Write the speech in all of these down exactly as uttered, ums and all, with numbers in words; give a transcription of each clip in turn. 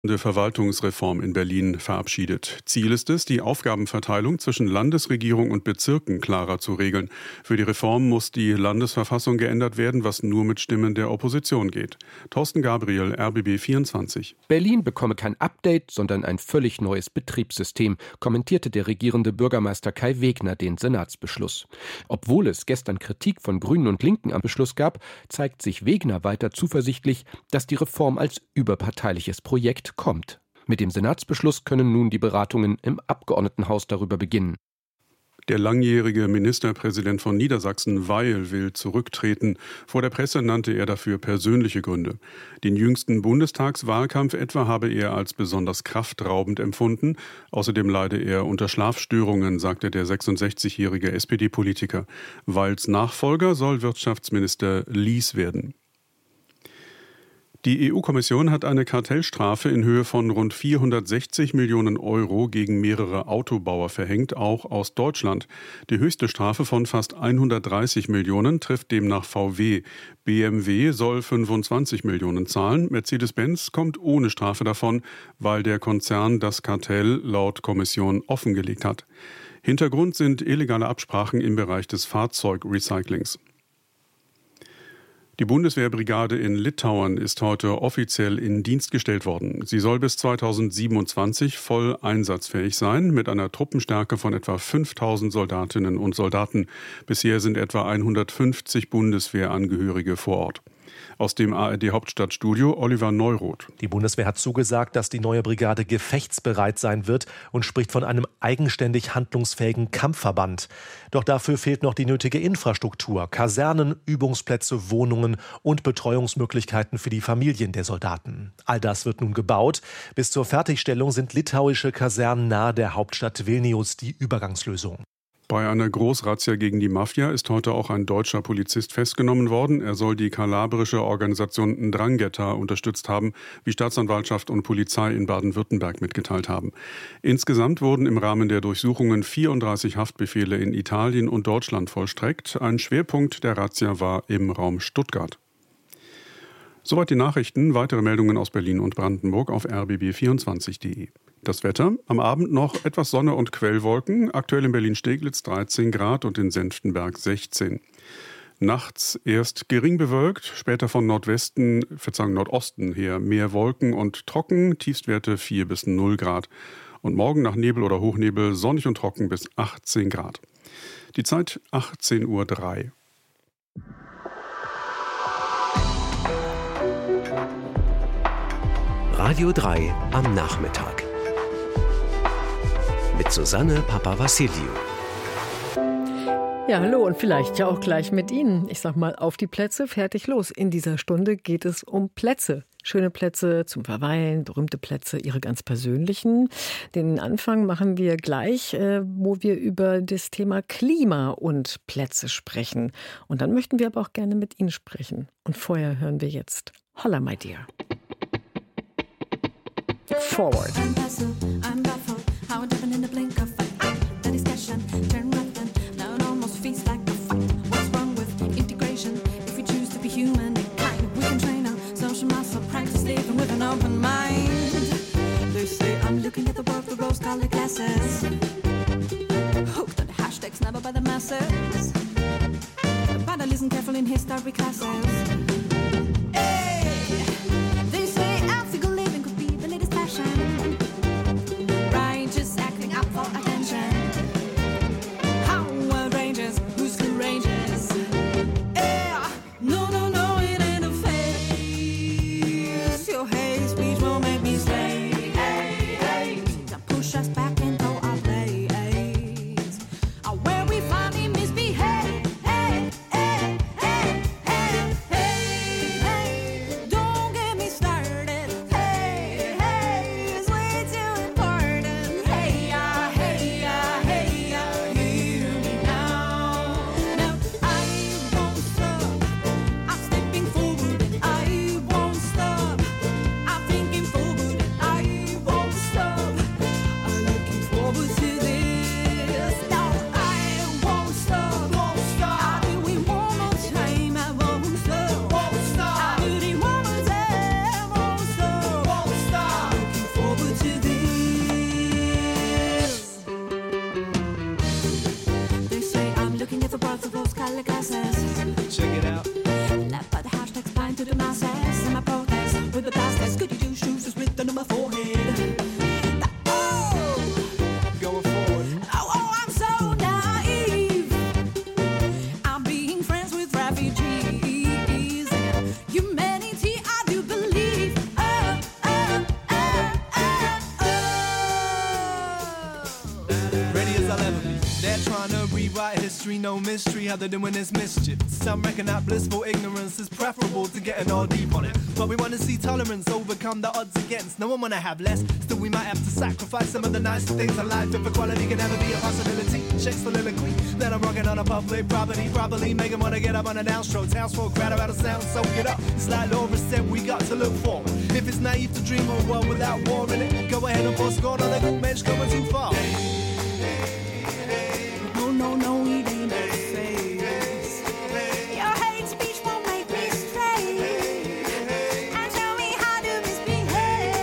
Die Verwaltungsreform in Berlin verabschiedet. Ziel ist es, die Aufgabenverteilung zwischen Landesregierung und Bezirken klarer zu regeln. Für die Reform muss die Landesverfassung geändert werden, was nur mit Stimmen der Opposition geht. Thorsten Gabriel, R B B vierundzwanzig. Berlin bekomme kein Update, sondern ein völlig neues Betriebssystem, kommentierte der regierende Bürgermeister Kai Wegner den Senatsbeschluss. Obwohl es gestern Kritik von Grünen und Linken am Beschluss gab, zeigt sich Wegner weiter zuversichtlich, dass die Reform als überparteiliches Projekt kommt. Mit dem Senatsbeschluss können nun die Beratungen im Abgeordnetenhaus darüber beginnen. Der langjährige Ministerpräsident von Niedersachsen, Weil, will zurücktreten. Vor der Presse nannte er dafür persönliche Gründe. Den jüngsten Bundestagswahlkampf etwa habe er als besonders kraftraubend empfunden. Außerdem leide er unter Schlafstörungen, sagte der sechsundsechzigjährige S P D-Politiker. Weils Nachfolger soll Wirtschaftsminister Lies werden. Die E U-Kommission hat eine Kartellstrafe in Höhe von rund vierhundertsechzig Millionen Euro gegen mehrere Autobauer verhängt, auch aus Deutschland. Die höchste Strafe von fast hundertdreißig Millionen trifft demnach V W. B M W soll fünfundzwanzig Millionen zahlen. Mercedes-Benz kommt ohne Strafe davon, weil der Konzern das Kartell laut Kommission offengelegt hat. Hintergrund sind illegale Absprachen im Bereich des Fahrzeugrecyclings. Die Bundeswehrbrigade in Litauen ist heute offiziell in Dienst gestellt worden. Sie soll bis zweitausendsiebenundzwanzig voll einsatzfähig sein, mit einer Truppenstärke von etwa fünftausend Soldatinnen und Soldaten. Bisher sind etwa hundertfünfzig Bundeswehrangehörige vor Ort. Aus dem A R D-Hauptstadtstudio Oliver Neuroth. Die Bundeswehr hat zugesagt, dass die neue Brigade gefechtsbereit sein wird und spricht von einem eigenständig handlungsfähigen Kampfverband. Doch dafür fehlt noch die nötige Infrastruktur, Kasernen, Übungsplätze, Wohnungen und Betreuungsmöglichkeiten für die Familien der Soldaten. All das wird nun gebaut. Bis zur Fertigstellung sind litauische Kasernen nahe der Hauptstadt Vilnius die Übergangslösung. Bei einer Großrazzia gegen die Mafia ist heute auch ein deutscher Polizist festgenommen worden. Er soll die kalabrische Organisation Ndrangheta unterstützt haben, wie Staatsanwaltschaft und Polizei in Baden-Württemberg mitgeteilt haben. Insgesamt wurden im Rahmen der Durchsuchungen vierunddreißig Haftbefehle in Italien und Deutschland vollstreckt. Ein Schwerpunkt der Razzia war im Raum Stuttgart. Soweit die Nachrichten. Weitere Meldungen aus Berlin und Brandenburg auf r b b vierundzwanzig punkt de. Das Wetter, am Abend noch etwas Sonne und Quellwolken, aktuell in Berlin-Steglitz dreizehn Grad und in Senftenberg sechzehn. Nachts erst gering bewölkt, später von Nordwesten, Verzeihung, Nordosten her mehr Wolken und trocken, Tiefstwerte vier bis null Grad. Und morgen nach Nebel oder Hochnebel sonnig und trocken bis achtzehn Grad. Die Zeit achtzehn Uhr drei. Radio drei am Nachmittag. Mit Susanne Papavassiliou. Ja, hallo und vielleicht ja auch gleich mit Ihnen. Ich sag mal, auf die Plätze, fertig, los. In dieser Stunde geht es um Plätze. Schöne Plätze zum Verweilen, berühmte Plätze, Ihre ganz persönlichen. Den Anfang machen wir gleich, äh, wo wir über das Thema Klima und Plätze sprechen. Und dann möchten wir aber auch gerne mit Ihnen sprechen. Und vorher hören wir jetzt Holla, my dear. Forward. I'm puzzled, I'm baffled, how different in the blink of fight. The discussion turned rough and now it almost feels like a fight. What's wrong with integration? If we choose to be human and kind, we can train our social muscle, practice living with an open mind. They say I'm looking at the world through rose-colored glasses, hooked on the hashtags, never by the masses, but I listen carefully in history classes. Hey, they say ethical living could be the latest fashion, righteous acting up for attention. How outrageous, who's courageous? Yeah, no, no, no, it ain't a phase. Your hate speech won't make me stay. Hey, hey, now push us back into our place, where we finally misbehave. Hey, hey, hey, hey, hey. history, no mystery how they're doing this mischief. Some reckon that blissful ignorance is preferable to getting all deep on it. But we want to see tolerance overcome the odds against. No one want to have less, still we might have to sacrifice some of the nicer things in life if equality can never be a possibility. Shake soliloquy, then I'm rocking on a public property, properly make 'em wanna get up on a downstroke. Townsfolk crowd out of sound, soak it up. It's like Laura said, we got to look for. If it's naive to dream of a world without war in it, go ahead and force score, no, they good mensch coming too far. No, no, no, it ain't no face. Your hate speech won't make me stray. And tell me how to misbehave.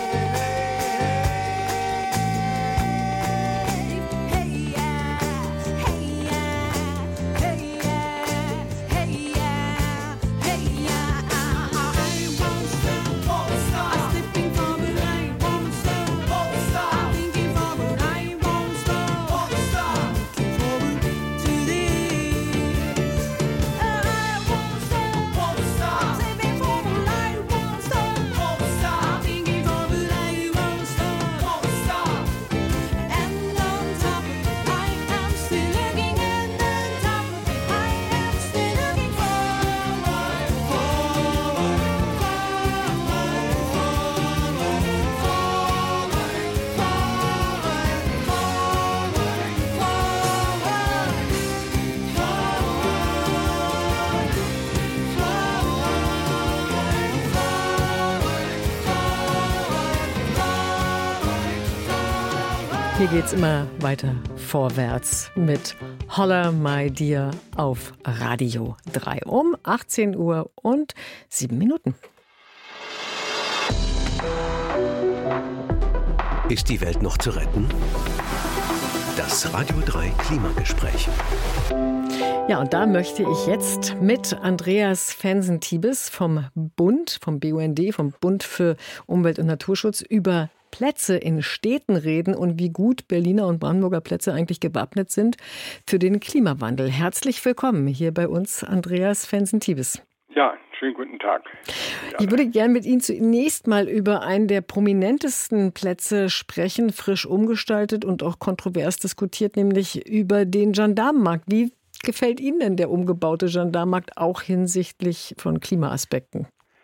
Hey yeah, hey yeah, hey yeah, hey yeah, hey yeah. I won't stop, won't stop. I'm slipping forward, I won't stop, won't stop. I'm thinking forward, I won't stop, won't stop. Looking forward to this. I won't stop, won't stop. I'm slipping forward, I won't stop, won't stop. I'm thinking forward, I won't stop, won't stop. And on top of it, I am still looking. And on top of it, I am still looking forward, forward, forward, Hier geht's immer weiter vorwärts mit Holler My Dear auf Radio drei um achtzehn Uhr und sieben Minuten. Ist die Welt noch zu retten? Das Radio drei Klimagespräch. Ja, und da möchte ich jetzt mit Andreas Fensen-Tiebes vom Bund, vom B U N D, vom Bund für Umwelt und Naturschutz, über Plätze in Städten reden und wie gut Berliner und Brandenburger Plätze eigentlich gewappnet sind für den Klimawandel. Herzlich willkommen hier bei uns, Andreas Fensen-Tiebes. Ja, schönen guten Tag. Ich würde gerne mit Ihnen zunächst mal über einen der prominentesten Plätze sprechen, frisch umgestaltet und auch kontrovers diskutiert, nämlich über den Gendarmenmarkt. Wie gefällt Ihnen denn der umgebaute Gendarmenmarkt auch hinsichtlich von Klimaaspekten?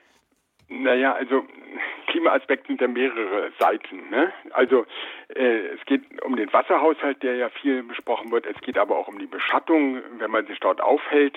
Naja, also Klimaaspekte sind ja mehrere Seiten. Ne? Also äh, es geht um den Wasserhaushalt, der ja viel besprochen wird. Es geht aber auch um die Beschattung, wenn man sich dort aufhält.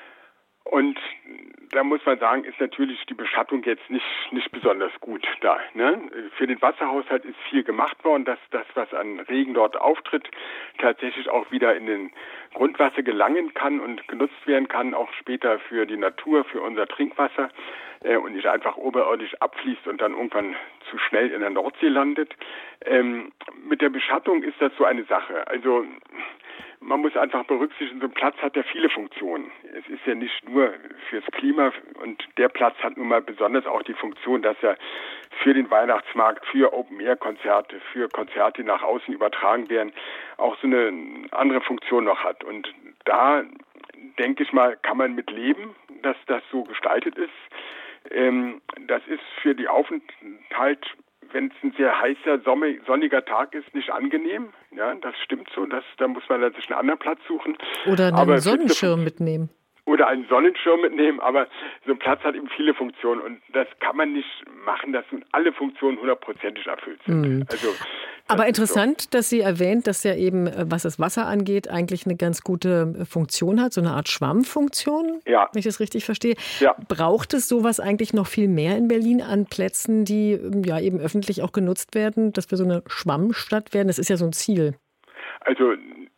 Und da muss man sagen, ist natürlich die Beschattung jetzt nicht nicht besonders gut da. Ne? Für den Wasserhaushalt ist viel gemacht worden, dass das, was an Regen dort auftritt, tatsächlich auch wieder in den Grundwasser gelangen kann und genutzt werden kann, auch später für die Natur, für unser Trinkwasser äh, und nicht einfach oberirdisch abfließt und dann irgendwann zu schnell in der Nordsee landet. Ähm, mit der Beschattung ist das so eine Sache. Also man muss einfach berücksichtigen, so ein Platz hat ja viele Funktionen. Es ist ja nicht nur fürs Klima und der Platz hat nun mal besonders auch die Funktion, dass er für den Weihnachtsmarkt, für Open-Air-Konzerte, für Konzerte, die nach außen übertragen werden, auch so eine andere Funktion noch hat. Und da, denke ich mal, kann man mit leben, dass das so gestaltet ist. Ähm, das ist für die Aufenthalt, wenn es ein sehr heißer, sonniger Tag ist, nicht angenehm. Ja, das stimmt so. Das, da muss man sich einen anderen Platz suchen. Oder einen aber Sonnenschirm mitnehmen. Oder einen Sonnenschirm mitnehmen, aber so ein Platz hat eben viele Funktionen und das kann man nicht machen, dass nun alle Funktionen hundertprozentig erfüllt sind. Mhm. Also, aber interessant, so, dass Sie erwähnt, dass ja eben, was das Wasser angeht, eigentlich eine ganz gute Funktion hat, so eine Art Schwammfunktion, ja. wenn ich das richtig verstehe. Ja. Braucht es sowas eigentlich noch viel mehr in Berlin an Plätzen, die ja eben öffentlich auch genutzt werden, dass wir so eine Schwammstadt werden? Das ist ja so ein Ziel. Also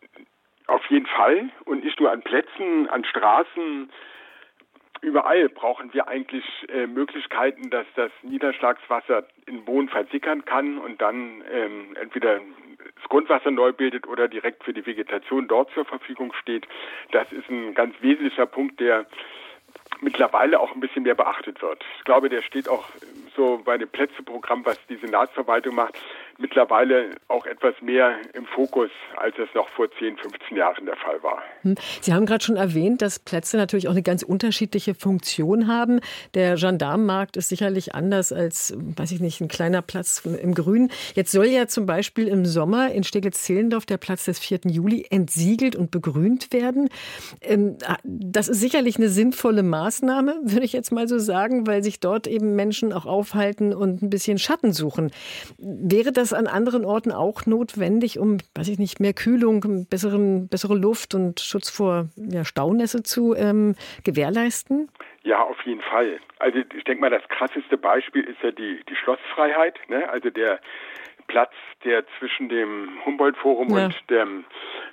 auf jeden Fall und nicht nur an Plätzen, an Straßen, überall brauchen wir eigentlich äh, Möglichkeiten, dass das Niederschlagswasser in Boden versickern kann und dann ähm, entweder das Grundwasser neu bildet oder direkt für die Vegetation dort zur Verfügung steht. Das ist ein ganz wesentlicher Punkt, der mittlerweile auch ein bisschen mehr beachtet wird. Ich glaube, der steht auch so bei dem Plätzeprogramm, was die Senatsverwaltung macht, mittlerweile auch etwas mehr im Fokus, als es noch vor zehn, fünfzehn Jahren der Fall war. Sie haben gerade schon erwähnt, dass Plätze natürlich auch eine ganz unterschiedliche Funktion haben. Der Gendarmenmarkt ist sicherlich anders als, weiß ich nicht, ein kleiner Platz im Grün. Jetzt soll ja zum Beispiel im Sommer in Steglitz-Zehlendorf der Platz des vierten Juli entsiegelt und begrünt werden. Das ist sicherlich eine sinnvolle Maßnahme, würde ich jetzt mal so sagen, weil sich dort eben Menschen auch aufhalten und ein bisschen Schatten suchen. Wäre das an anderen Orten auch notwendig, um, weiß ich nicht, mehr Kühlung, besseren, bessere Luft und Schutz vor ja, Staunässe zu ähm, gewährleisten? Ja, auf jeden Fall. Also ich denke mal, das krasseste Beispiel ist ja die, die Schlossfreiheit, ne? Also der Platz, der zwischen dem Humboldt-Forum ja. und dem,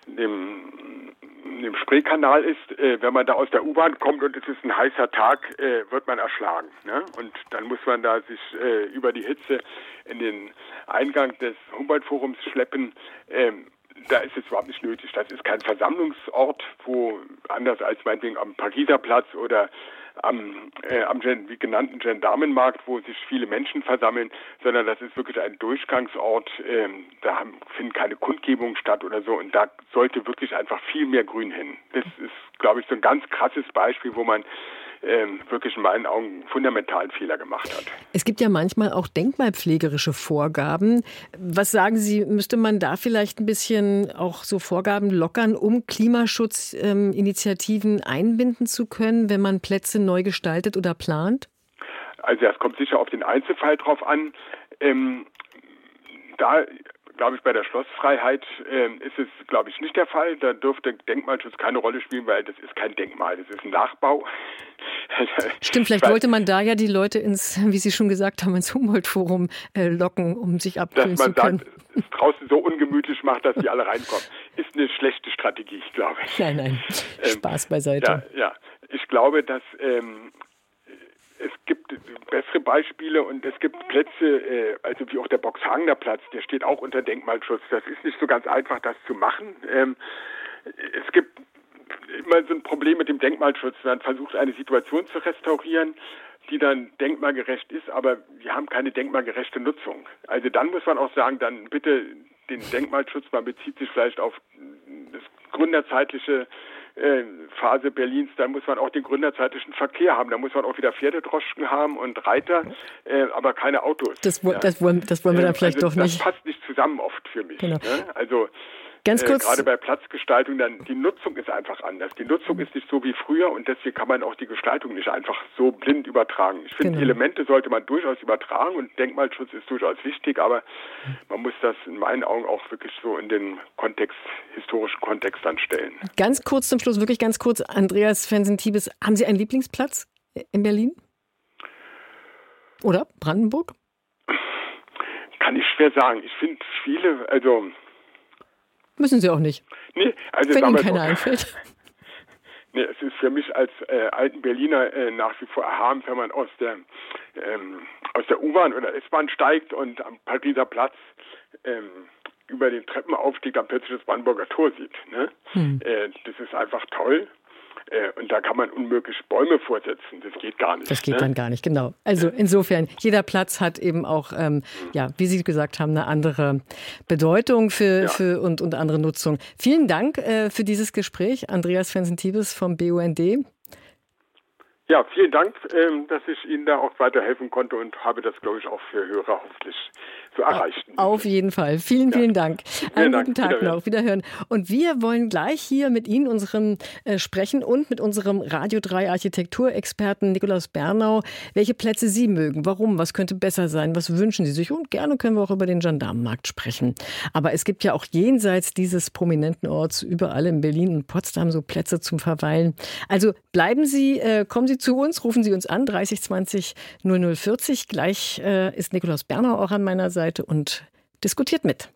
dem, dem Spreekanal ist. Äh, wenn man da aus der U-Bahn kommt und es ist ein heißer Tag, äh, wird man erschlagen. Ne? Und dann muss man da sich äh, über die Hitze in den Eingang des Humboldt-Forums schleppen. Ähm, Da ist es überhaupt nicht nötig. Das ist kein Versammlungsort, wo anders als meinetwegen am Pariser Platz oder am, äh, am wie genannten Gendarmenmarkt, wo sich viele Menschen versammeln, sondern das ist wirklich ein Durchgangsort. Ähm, da haben, finden keine Kundgebungen statt oder so. Und da sollte wirklich einfach viel mehr Grün hin. Das ist, glaube ich, so ein ganz krasses Beispiel, wo man Ähm, wirklich in meinen Augen einen fundamentalen Fehler gemacht hat. Es gibt ja manchmal auch denkmalpflegerische Vorgaben. Was sagen Sie, müsste man da vielleicht ein bisschen auch so Vorgaben lockern, um Klimaschutzinitiativen ähm, einbinden zu können, wenn man Plätze neu gestaltet oder plant? Also das kommt sicher auf den Einzelfall drauf an. Ähm, da glaube ich, bei der Schlossfreiheit äh, ist es, glaube ich, nicht der Fall. Da dürfte Denkmalschutz keine Rolle spielen, weil das ist kein Denkmal, das ist ein Nachbau. Stimmt, vielleicht wollte man da ja die Leute ins, wie Sie schon gesagt haben, ins Humboldt-Forum äh, locken, um sich abkühlen zu können. Dass man sagt, es draußen so ungemütlich macht, dass die alle reinkommen. Ist eine schlechte Strategie, glaube ich. Nein, nein, Spaß beiseite. Ja, ja. Ich glaube, dass ähm, es gibt bessere Beispiele und es gibt Plätze, äh, also wie auch der Boxhagener Platz, der steht auch unter Denkmalschutz. Das ist nicht so ganz einfach, das zu machen. Ähm, es gibt immer so ein Problem mit dem Denkmalschutz. Man versucht, eine Situation zu restaurieren, die dann denkmalgerecht ist, aber wir haben keine denkmalgerechte Nutzung. Also dann muss man auch sagen, dann bitte den Denkmalschutz, man bezieht sich vielleicht auf das gründerzeitliche äh, Phase Berlins, dann muss man auch den gründerzeitlichen Verkehr haben, da muss man auch wieder Pferdedroschken haben und Reiter, äh, aber keine Autos. Das, ja. das, wollen, das wollen wir dann vielleicht also doch nicht. Das passt nicht zusammen oft für mich. Genau. Ne? Also Ganz kurz. Äh, gerade bei Platzgestaltung, dann die Nutzung ist einfach anders. Die Nutzung ist nicht so wie früher und deswegen kann man auch die Gestaltung nicht einfach so blind übertragen. Ich finde, genau. Elemente sollte man durchaus übertragen und Denkmalschutz ist durchaus wichtig, aber man muss das in meinen Augen auch wirklich so in den Kontext, historischen Kontext dann stellen. Ganz kurz zum Schluss, wirklich ganz kurz, Andreas Fensen-Thiebes, haben Sie einen Lieblingsplatz in Berlin? Oder Brandenburg? Kann ich schwer sagen. Ich finde viele, also müssen Sie auch nicht. Nee, also wenn Ihnen keiner einfällt. Nee, es ist für mich als äh, alten Berliner äh, nach wie vor erhabend, wenn man aus der ähm, aus der U-Bahn oder S-Bahn steigt und am Pariser Platz ähm, über den Treppenaufstieg dann plötzlich das Brandenburger Tor sieht. Ne? Hm. Äh, das ist einfach toll. Und da kann man unmöglich Bäume vorsetzen. Das geht gar nicht. Das geht ne? dann gar nicht, genau. Also insofern, jeder Platz hat eben auch, ähm, ja, wie Sie gesagt haben, eine andere Bedeutung für, ja. für und, und andere Nutzung. Vielen Dank äh, für dieses Gespräch, Andreas Fensen-Thiebes vom B U N D. Ja, vielen Dank, ähm, dass ich Ihnen da auch weiterhelfen konnte und habe das, glaube ich, auch für Hörer hoffentlich zu erreichen. Auf jeden Fall. Vielen, vielen ja. Dank. Einen Dank. guten Tag Wiederhören. noch. Wiederhören. Und wir wollen gleich hier mit Ihnen, unserem äh, sprechen und mit unserem Radio drei Architekturexperten Nikolaus Bernau, welche Plätze Sie mögen, warum, was könnte besser sein, was wünschen Sie sich und gerne können wir auch über den Gendarmenmarkt sprechen. Aber es gibt ja auch jenseits dieses prominenten Orts überall in Berlin und Potsdam so Plätze zum Verweilen. Also bleiben Sie, äh, kommen Sie zu uns, rufen Sie uns an, dreißig zwanzig null null vierzig. Gleich äh, ist Nikolaus Bernau auch an meiner Seite und diskutiert mit.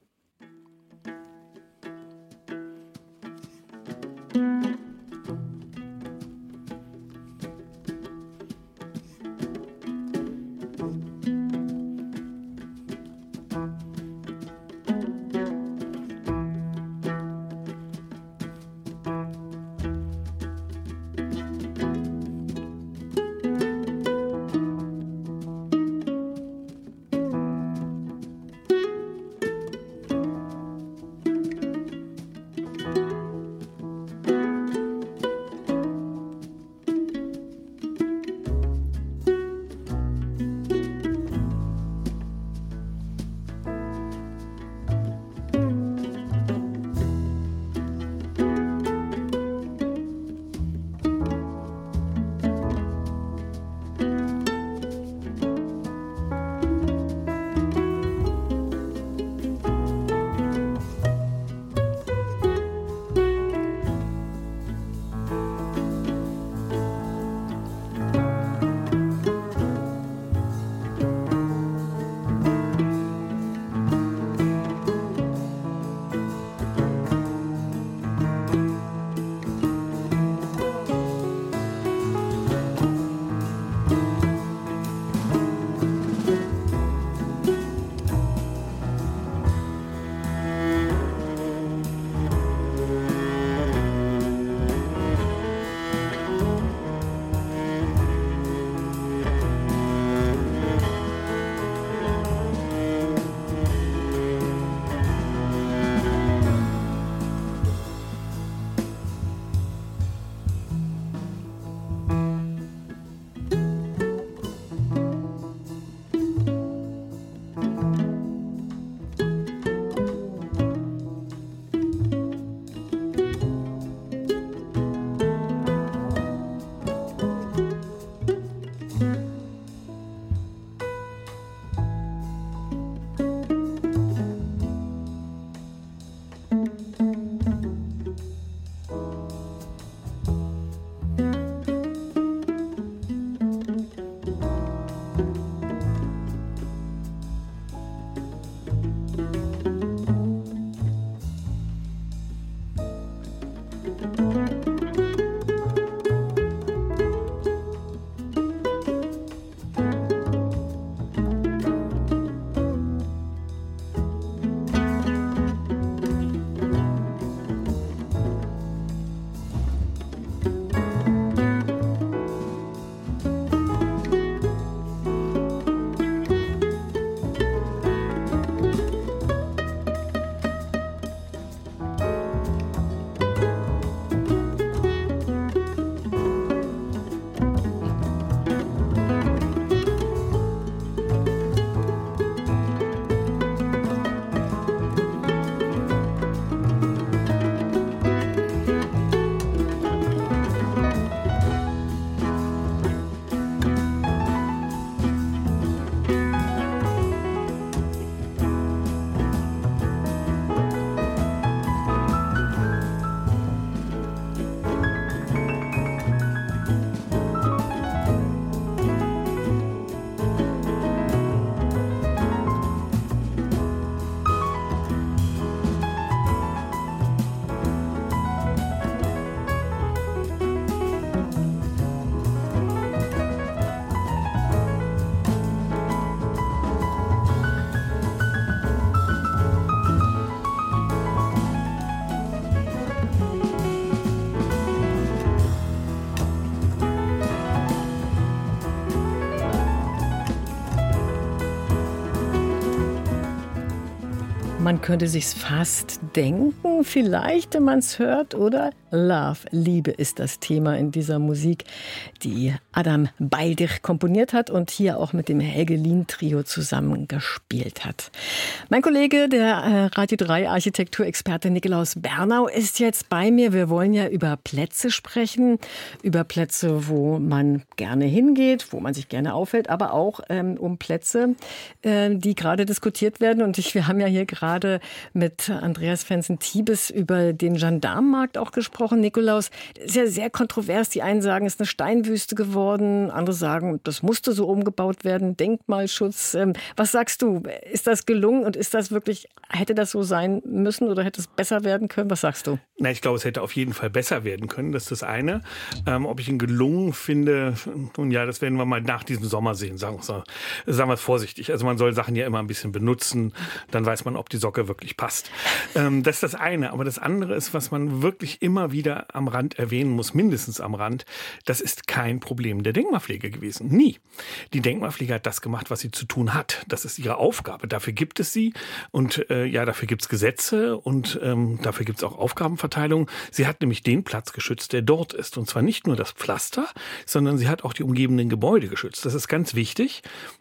Man könnte sich's fast denken, vielleicht, wenn man es hört, oder? Love, Liebe ist das Thema in dieser Musik, die Adam Beildig komponiert hat und hier auch mit dem Helgelin-Trio zusammengespielt hat. Mein Kollege, der äh, Radio drei Architekturexperte Nikolaus Bernau, ist jetzt bei mir. Wir wollen ja über Plätze sprechen, über Plätze, wo man gerne hingeht, wo man sich gerne aufhält, aber auch ähm, um Plätze, äh, die gerade diskutiert werden. Und ich, wir haben ja hier gerade mit Andreas Fensen-Tiebes über den Gendarmenmarkt auch gesprochen. Nikolaus, das ist ja sehr kontrovers. Die einen sagen, es ist eine Steinwüste geworden. Andere sagen, das musste so umgebaut werden. Denkmalschutz. Was sagst du? Ist das gelungen und ist das wirklich, hätte das so sein müssen oder hätte es besser werden können? Was sagst du? Na, ich glaube, es hätte auf jeden Fall besser werden können. Das ist das eine. Ähm, ob ich ihn gelungen finde, nun ja, das werden wir mal nach diesem Sommer sehen. Sagen wir sagen wir es vorsichtig. Also man soll Sachen ja immer ein bisschen benutzen. Dann weiß man, ob die Socke wirklich passt. Ähm, das ist das eine. Aber das andere ist, was man wirklich immer wieder am Rand erwähnen muss, mindestens am Rand, das ist kein Problem der Denkmalpflege gewesen. Nie. Die Denkmalpflege hat das gemacht, was sie zu tun hat. Das ist ihre Aufgabe. Dafür gibt es sie und äh, ja, dafür gibt es Gesetze und ähm, dafür gibt es auch Aufgabenverteilung. Sie hat nämlich den Platz geschützt, der dort ist. Und zwar nicht nur das Pflaster, sondern sie hat auch die umgebenden Gebäude geschützt. Das ist ganz wichtig.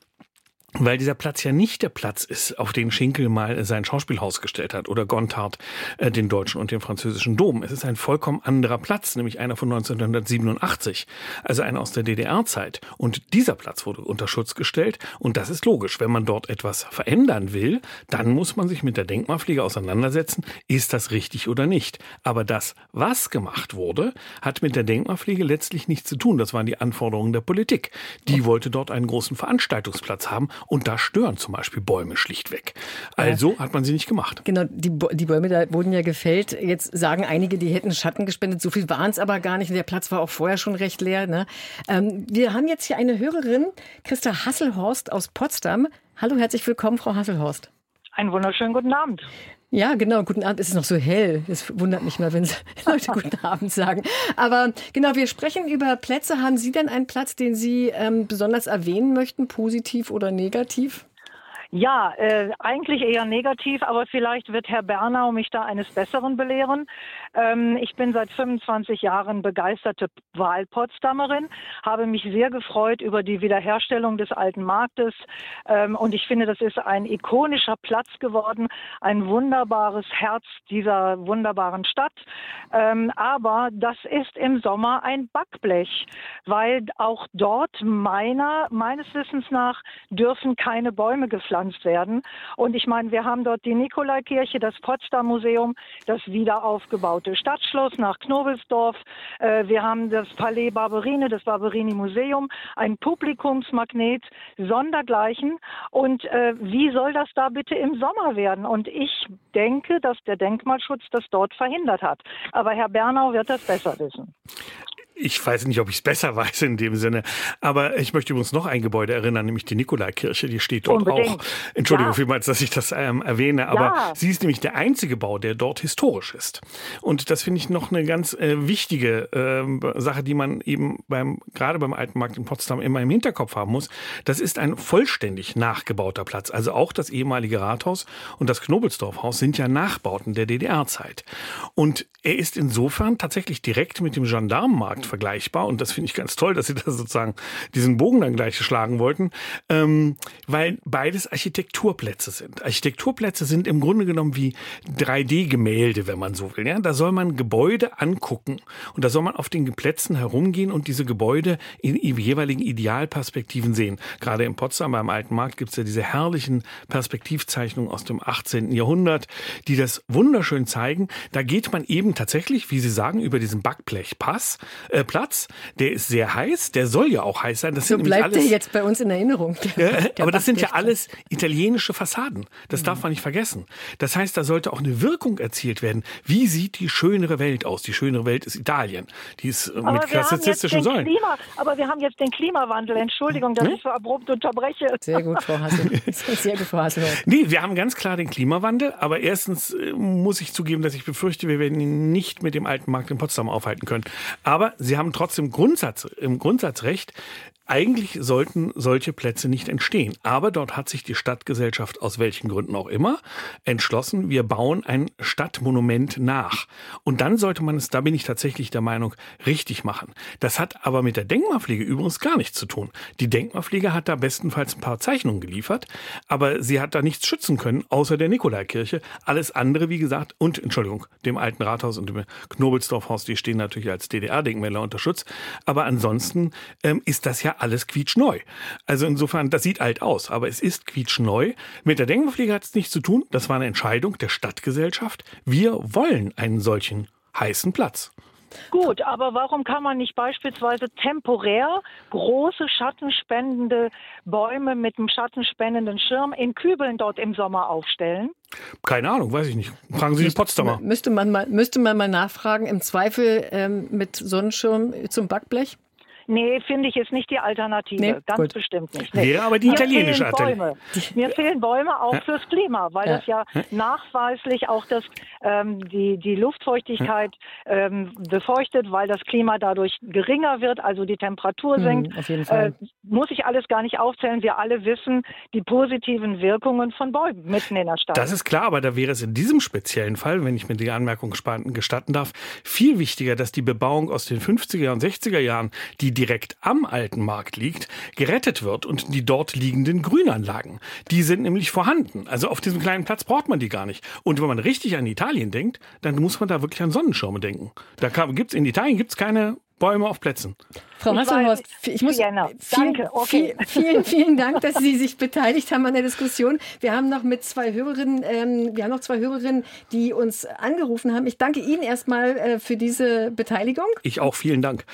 Weil dieser Platz ja nicht der Platz ist, auf den Schinkel mal sein Schauspielhaus gestellt hat oder Gontard äh, den deutschen und den französischen Dom. Es ist ein vollkommen anderer Platz, nämlich einer von neunzehnhundertsiebenundachtzig, also einer aus der D D R-Zeit. Und dieser Platz wurde unter Schutz gestellt und das ist logisch. Wenn man dort etwas verändern will, dann muss man sich mit der Denkmalpflege auseinandersetzen, ist das richtig oder nicht. Aber das, was gemacht wurde, hat mit der Denkmalpflege letztlich nichts zu tun. Das waren die Anforderungen der Politik. Die wollte dort einen großen Veranstaltungsplatz haben. Und da stören zum Beispiel Bäume schlichtweg. Also hat man sie nicht gemacht. Genau, die, die Bäume da wurden ja gefällt. Jetzt sagen einige, die hätten Schatten gespendet. So viel waren es aber gar nicht. Der Platz war auch vorher schon recht leer. Ne? Ähm, wir haben jetzt hier eine Hörerin, Christa Hasselhorst aus Potsdam. Hallo, herzlich willkommen, Frau Hasselhorst. Einen wunderschönen guten Abend. Ja, genau, guten Abend. Es ist noch so hell. Es wundert mich mal, wenn Leute guten Abend sagen. Aber genau, wir sprechen über Plätze. Haben Sie denn einen Platz, den Sie ähm, besonders erwähnen möchten, positiv oder negativ? Ja, äh, eigentlich eher negativ, aber vielleicht wird Herr Bernau mich da eines Besseren belehren. Ähm, ich bin seit fünfundzwanzig Jahren begeisterte Wahlpotsdamerin, habe mich sehr gefreut über die Wiederherstellung des alten Marktes ähm, und ich finde, das ist ein ikonischer Platz geworden, ein wunderbares Herz dieser wunderbaren Stadt. Ähm, aber das ist im Sommer ein Backblech, weil auch dort meiner, meines Wissens nach dürfen keine Bäume gepflanzt werden. Und ich meine, wir haben dort die Nikolaikirche, das Potsdam-Museum, das wiederaufgebaute Stadtschloss nach Knobelsdorf. Äh, wir haben das Palais Barberini, das Barberini-Museum, ein Publikumsmagnet, sondergleichen. Und äh, wie soll das da bitte im Sommer werden? Und ich denke, dass der Denkmalschutz das dort verhindert hat. Aber Herr Bernau wird das besser wissen. Ich weiß nicht, ob ich es besser weiß in dem Sinne. Aber ich möchte übrigens noch ein Gebäude erinnern, nämlich die Nikolaikirche. Die steht dort Unbedingt. auch. Entschuldigung Ja. vielmals, dass ich das ähm, erwähne. Aber Ja. sie ist nämlich der einzige Bau, der dort historisch ist. Und das finde ich noch eine ganz äh, wichtige äh, Sache, die man eben beim gerade beim Alten Markt in Potsdam immer im Hinterkopf haben muss. Das ist ein vollständig nachgebauter Platz. Also auch das ehemalige Rathaus und das Knobelsdorfhaus sind ja Nachbauten der D D R-Zeit. Und er ist insofern tatsächlich direkt mit dem Gendarmenmarkt vergleichbar. Und das finde ich ganz toll, dass Sie da sozusagen diesen Bogen dann gleich schlagen wollten, ähm, weil beides Architekturplätze sind. Architekturplätze sind im Grunde genommen wie drei D-Gemälde, wenn man so will. Ja? Da soll man Gebäude angucken und da soll man auf den Plätzen herumgehen und diese Gebäude in jeweiligen Idealperspektiven sehen. Gerade in Potsdam beim Alten Markt gibt es ja diese herrlichen Perspektivzeichnungen aus dem achtzehnten Jahrhundert, die das wunderschön zeigen. Da geht man eben tatsächlich, wie Sie sagen, über diesen Backblechpass, äh, Platz. Der ist sehr heiß, der soll ja auch heiß sein. Das So sind bleibt alles, der jetzt bei uns in Erinnerung. Der, ja, der aber das sind ja Backblechplatz. alles italienische Fassaden. Das Mhm. darf man nicht vergessen. Das heißt, da sollte auch eine Wirkung erzielt werden. Wie sieht die schönere Welt aus? Die schönere Welt ist Italien. Die ist äh, Aber mit wir, haben jetzt klassizistischen den Säulen. Klima, aber wir haben jetzt den Klimawandel. Entschuldigung, dass Hm? ich so abrupt unterbreche. Sehr gut, Frau Hassel. Sehr gut, Frau Hassel. Nee, wir haben ganz klar den Klimawandel, aber erstens äh, muss ich zugeben, dass ich befürchte, wir werden ihn nicht mit dem Alten Markt in Potsdam aufhalten können. Aber Sie haben trotzdem Grundsatz, im Grundsatz recht, Eigentlich sollten solche Plätze nicht entstehen. Aber dort hat sich die Stadtgesellschaft aus welchen Gründen auch immer entschlossen, wir bauen ein Stadtmonument nach. Und dann sollte man es, da bin ich tatsächlich der Meinung, richtig machen. Das hat aber mit der Denkmalpflege übrigens gar nichts zu tun. Die Denkmalpflege hat da bestenfalls ein paar Zeichnungen geliefert, aber sie hat da nichts schützen können, außer der Nikolaikirche. Alles andere, wie gesagt, und, Entschuldigung, dem alten Rathaus und dem Knobelsdorfhaus, die stehen natürlich als D D R-Denkmäler unter Schutz. Aber ansonsten ähm, ist das ja alles quietschneu. Also insofern, das sieht alt aus, aber es ist quietschneu. Mit der Denkmalpflege hat es nichts zu tun. Das war eine Entscheidung der Stadtgesellschaft. Wir wollen einen solchen heißen Platz. Gut, aber warum kann man nicht beispielsweise temporär große schattenspendende Bäume mit einem schattenspendenden Schirm in Kübeln dort im Sommer aufstellen? Keine Ahnung, weiß ich nicht. Fragen Sie die Potsdamer. Müsste man mal, müsste man mal nachfragen, im Zweifel ähm, mit Sonnenschirm zum Backblech? Nee, finde ich, ist nicht die Alternative. Nee, Ganz gut. bestimmt nicht. Nee. Wäre aber die Mir italienische fehlen Alternative. Bäume. Mir fehlen Bäume auch Ja. fürs Klima, weil Ja. das ja nachweislich auch das, ähm, die, die Luftfeuchtigkeit ähm, befeuchtet, weil das Klima dadurch geringer wird, also die Temperatur Mhm, senkt. auf jeden Fall. Äh, muss ich alles gar nicht aufzählen. Wir alle wissen die positiven Wirkungen von Bäumen mitten in der Stadt. Das ist klar, aber da wäre es in diesem speziellen Fall, wenn ich mir die Anmerkung gestatten darf, viel wichtiger, dass die Bebauung aus den fünfziger und sechziger Jahren, die direkt am alten Markt liegt, gerettet wird und die dort liegenden Grünanlagen. Die sind nämlich vorhanden. Also auf diesem kleinen Platz braucht man die gar nicht. Und wenn man richtig an Italien denkt, dann muss man da wirklich an Sonnenschirme denken. Da gibt's, in Italien gibt es keine Bäume auf Plätzen. Frau Ich Hasselhorst, weiß, ich muss Vienna. vielen, Danke, okay. vielen, vielen, vielen Dank, dass Sie sich beteiligt haben an der Diskussion. Wir haben noch mit zwei Hörerinnen, ähm, wir haben noch zwei Hörerinnen, die uns angerufen haben. Ich danke Ihnen erstmal äh, für diese Beteiligung. Ich auch, vielen Dank.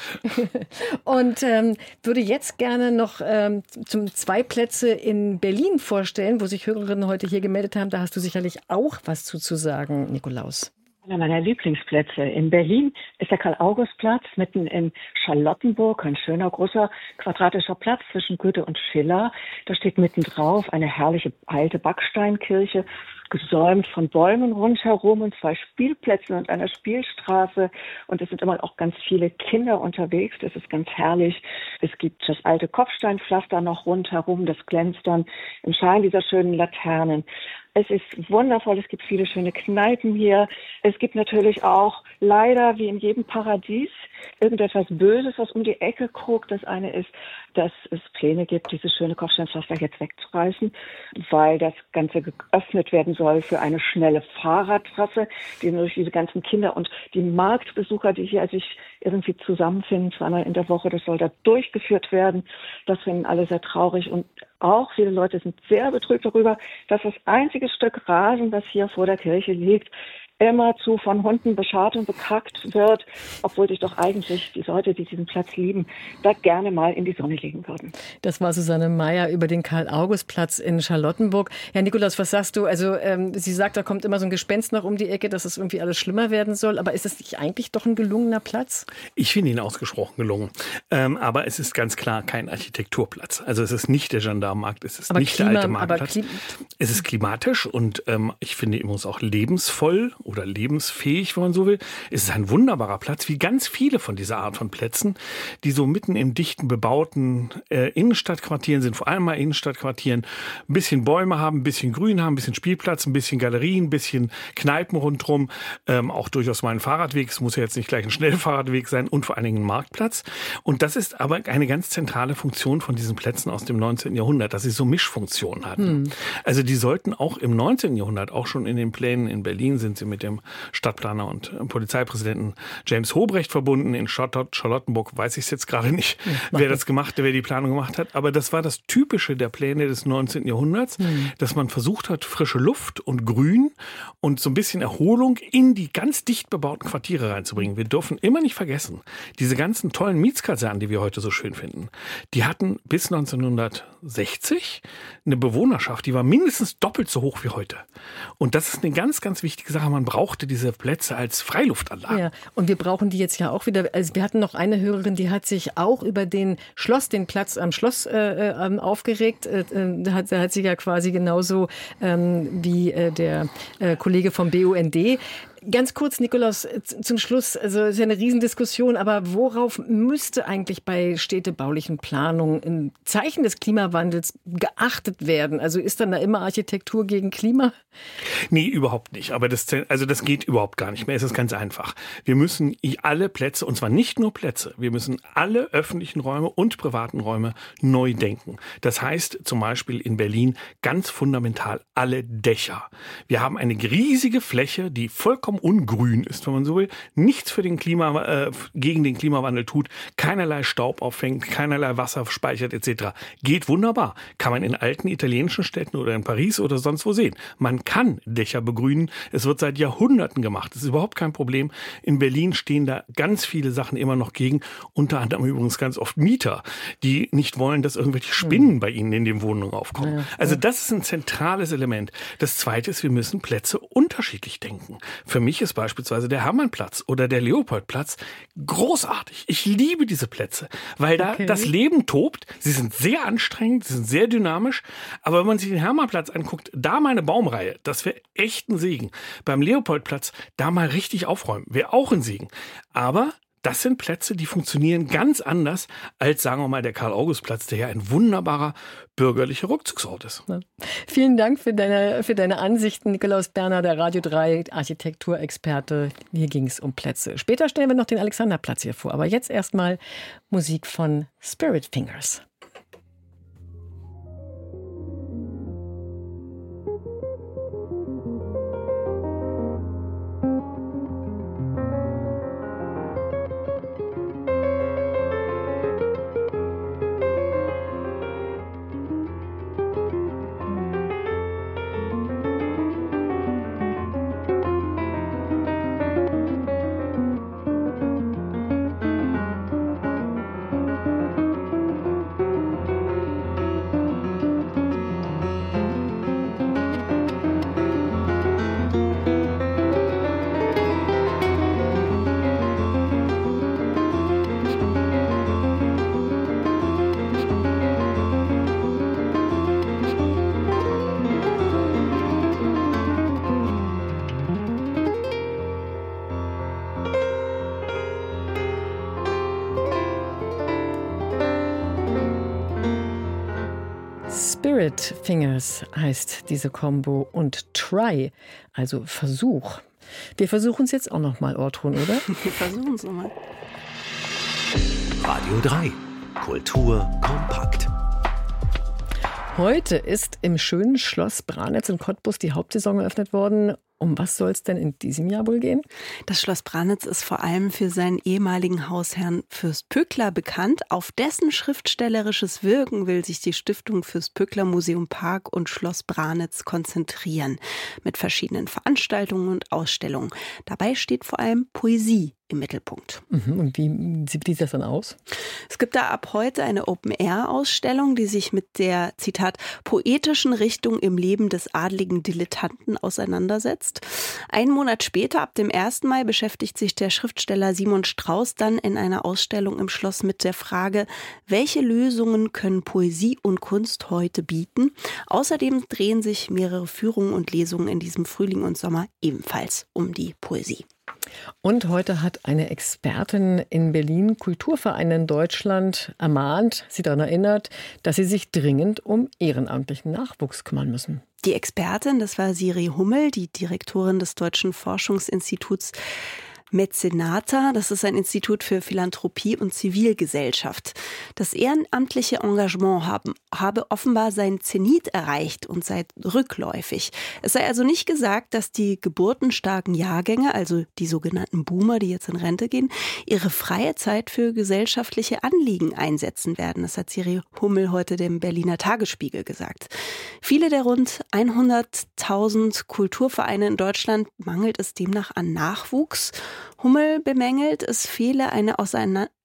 Und ähm, würde jetzt gerne noch ähm, zum zwei Plätze in Berlin vorstellen, wo sich Hörerinnen heute hier gemeldet haben. Da hast du sicherlich auch was zu, zu sagen, Nikolaus. Einer meiner Lieblingsplätze in Berlin ist der Karl-August-Platz mitten in Charlottenburg, ein schöner, großer, quadratischer Platz zwischen Goethe und Schiller. Da steht mitten drauf eine herrliche alte Backsteinkirche, gesäumt von Bäumen rundherum und zwei Spielplätzen und einer Spielstraße. Und es sind immer auch ganz viele Kinder unterwegs. Das ist ganz herrlich. Es gibt das alte Kopfsteinpflaster noch rundherum. Das glänzt dann im Schein dieser schönen Laternen. Es ist wundervoll, es gibt viele schöne Kneipen hier. Es gibt natürlich auch leider, wie in jedem Paradies, irgendetwas Böses, was um die Ecke guckt. Das eine ist, dass es Pläne gibt, dieses schöne Kopfsteinpflaster jetzt wegzureißen, weil das Ganze geöffnet werden soll für eine schnelle Fahrradtrasse, die durch diese ganzen Kinder und die Marktbesucher, die hier sich irgendwie zusammenfinden, zweimal in der Woche, das soll da durchgeführt werden. Das finden alle sehr traurig und auch viele Leute sind sehr betrübt darüber, dass das einzige Stück Rasen, das hier vor der Kirche liegt, immerzu von Hunden beschart und bekackt wird, obwohl sich doch eigentlich die Leute, die diesen Platz lieben, da gerne mal in die Sonne legen würden. Das war Susanne Meyer über den Karl-August-Platz in Charlottenburg. Herr Nikolaus, was sagst du? Also ähm, sie sagt, da kommt immer so ein Gespenst noch um die Ecke, dass es irgendwie alles schlimmer werden soll. Aber ist das nicht eigentlich doch ein gelungener Platz? Ich finde ihn ausgesprochen gelungen. Ähm, aber es ist ganz klar kein Architekturplatz. Also es ist nicht der Gendarmenmarkt, es ist aber nicht Klima, der alte Marktplatz. Aber es ist klimatisch und ähm, ich finde übrigens auch lebensvoll oder lebensfähig, wenn man so will. Es ist ein wunderbarer Platz, wie ganz viele von dieser Art von Plätzen, die so mitten im dichten, bebauten äh, Innenstadtquartieren sind, vor allem mal Innenstadtquartieren, ein bisschen Bäume haben, ein bisschen Grün haben, ein bisschen Spielplatz, ein bisschen Galerien, ein bisschen Kneipen rundherum, ähm, auch durchaus mal ein Fahrradweg, es muss ja jetzt nicht gleich ein Schnellfahrradweg sein und vor allen Dingen ein Marktplatz. Und das ist aber eine ganz zentrale Funktion von diesen Plätzen aus dem neunzehnten Jahrhundert, dass sie so Mischfunktionen hatten. Hm. Also die sollten auch im neunzehnten Jahrhundert, auch schon in den Plänen in Berlin sind sie mit dem Stadtplaner und Polizeipräsidenten James Hobrecht verbunden. In Charlottenburg weiß ich es jetzt gerade nicht, ja, wer das gemacht, wer die Planung gemacht hat. Aber das war das Typische der Pläne des neunzehnten Jahrhunderts, mhm. dass man versucht hat, frische Luft und Grün und so ein bisschen Erholung in die ganz dicht bebauten Quartiere reinzubringen. Wir dürfen immer nicht vergessen, diese ganzen tollen Mietskasernen, die wir heute so schön finden, die hatten bis neunzehnhundertsechzig eine Bewohnerschaft, die war mindestens doppelt so hoch wie heute. Und das ist eine ganz, ganz wichtige Sache. Man brauchte diese Plätze als Freiluftanlagen. Ja, und wir brauchen die jetzt ja auch wieder. Also wir hatten noch eine Hörerin, die hat sich auch über den Schloss, den Platz am Schloss äh, aufgeregt. Äh, da, hat, da hat sie ja quasi genauso ähm, wie äh, der äh, Kollege vom B U N D. Ganz kurz, Nikolaus, zum Schluss, also es ist ja eine Riesendiskussion, aber worauf müsste eigentlich bei städtebaulichen Planungen im Zeichen des Klimawandels geachtet werden? Also ist dann da immer Architektur gegen Klima? Nee, überhaupt nicht. Aber das, also das geht überhaupt gar nicht mehr. Es ist ganz einfach. Wir müssen alle Plätze, und zwar nicht nur Plätze, wir müssen alle öffentlichen Räume und privaten Räume neu denken. Das heißt zum Beispiel in Berlin ganz fundamental alle Dächer. Wir haben eine riesige Fläche, die vollkommen ungrün ist, wenn man so will, nichts für den Klima, äh, gegen den Klimawandel tut, keinerlei Staub auffängt, keinerlei Wasser speichert et cetera. Geht wunderbar. Kann man in alten italienischen Städten oder in Paris oder sonst wo sehen. Man kann Dächer begrünen. Es wird seit Jahrhunderten gemacht. Das ist überhaupt kein Problem. In Berlin stehen da ganz viele Sachen immer noch gegen. Unter anderem übrigens ganz oft Mieter, die nicht wollen, dass irgendwelche Spinnen mhm. bei ihnen in den Wohnungen aufkommen. Ja, also das ist ein zentrales Element. Das Zweite ist, wir müssen Plätze unterschiedlich denken. Für mich ist beispielsweise der Hermannplatz oder der Leopoldplatz großartig. Ich liebe diese Plätze, weil da okay. das Leben tobt. Sie sind sehr anstrengend, sie sind sehr dynamisch. Aber wenn man sich den Hermannplatz anguckt, da mal eine Baumreihe, das wäre echt ein Segen. Beim Leopoldplatz, da mal richtig aufräumen, wäre auch ein Segen. Aber das sind Plätze, die funktionieren ganz anders als, sagen wir mal, der Karl-August-Platz, der ja ein wunderbarer bürgerlicher Rückzugsort ist. Ja. Vielen Dank für deine, für deine Ansichten, Nikolaus Berner, der Radio drei Architekturexperte. Hier ging es um Plätze. Später stellen wir noch den Alexanderplatz hier vor. Aber jetzt erstmal Musik von Spirit Fingers. Spirit Fingers heißt diese Combo und Try, also Versuch. Wir versuchen es jetzt auch noch mal, Ortrun, oder? Wir versuchen es nochmal. Radio drei. Kultur kompakt. Heute ist im schönen Schloss Branitz in Cottbus die Hauptsaison eröffnet worden. Um was soll es denn in diesem Jahr wohl gehen? Das Schloss Branitz ist vor allem für seinen ehemaligen Hausherrn Fürst Pückler bekannt. Auf dessen schriftstellerisches Wirken will sich die Stiftung Fürst Pückler Museum Park und Schloss Branitz konzentrieren. Mit verschiedenen Veranstaltungen und Ausstellungen. Dabei steht vor allem Poesie im Mittelpunkt. Mhm. Und wie sieht das dann aus? Es gibt da ab heute eine Open-Air-Ausstellung, die sich mit der, Zitat, poetischen Richtung im Leben des adligen Dilettanten auseinandersetzt. Einen Monat später, ab dem ersten Mai, beschäftigt sich der Schriftsteller Simon Strauß dann in einer Ausstellung im Schloss mit der Frage, welche Lösungen können Poesie und Kunst heute bieten? Außerdem drehen sich mehrere Führungen und Lesungen in diesem Frühling und Sommer ebenfalls um die Poesie. Und heute hat eine Expertin in Berlin Kulturvereine in Deutschland ermahnt, sie daran erinnert, dass sie sich dringend um ehrenamtlichen Nachwuchs kümmern müssen. Die Expertin, das war Siri Hummel, die Direktorin des Deutschen Forschungsinstituts Mäzenata, das ist ein Institut für Philanthropie und Zivilgesellschaft. Das ehrenamtliche Engagement haben, habe offenbar seinen Zenit erreicht und sei rückläufig. Es sei also nicht gesagt, dass die geburtenstarken Jahrgänge, also die sogenannten Boomer, die jetzt in Rente gehen, ihre freie Zeit für gesellschaftliche Anliegen einsetzen werden. Das hat Siri Hummel heute dem Berliner Tagesspiegel gesagt. Viele der rund hunderttausend Kulturvereine in Deutschland mangelt es demnach an Nachwuchs. Hummel bemängelt, es fehle eine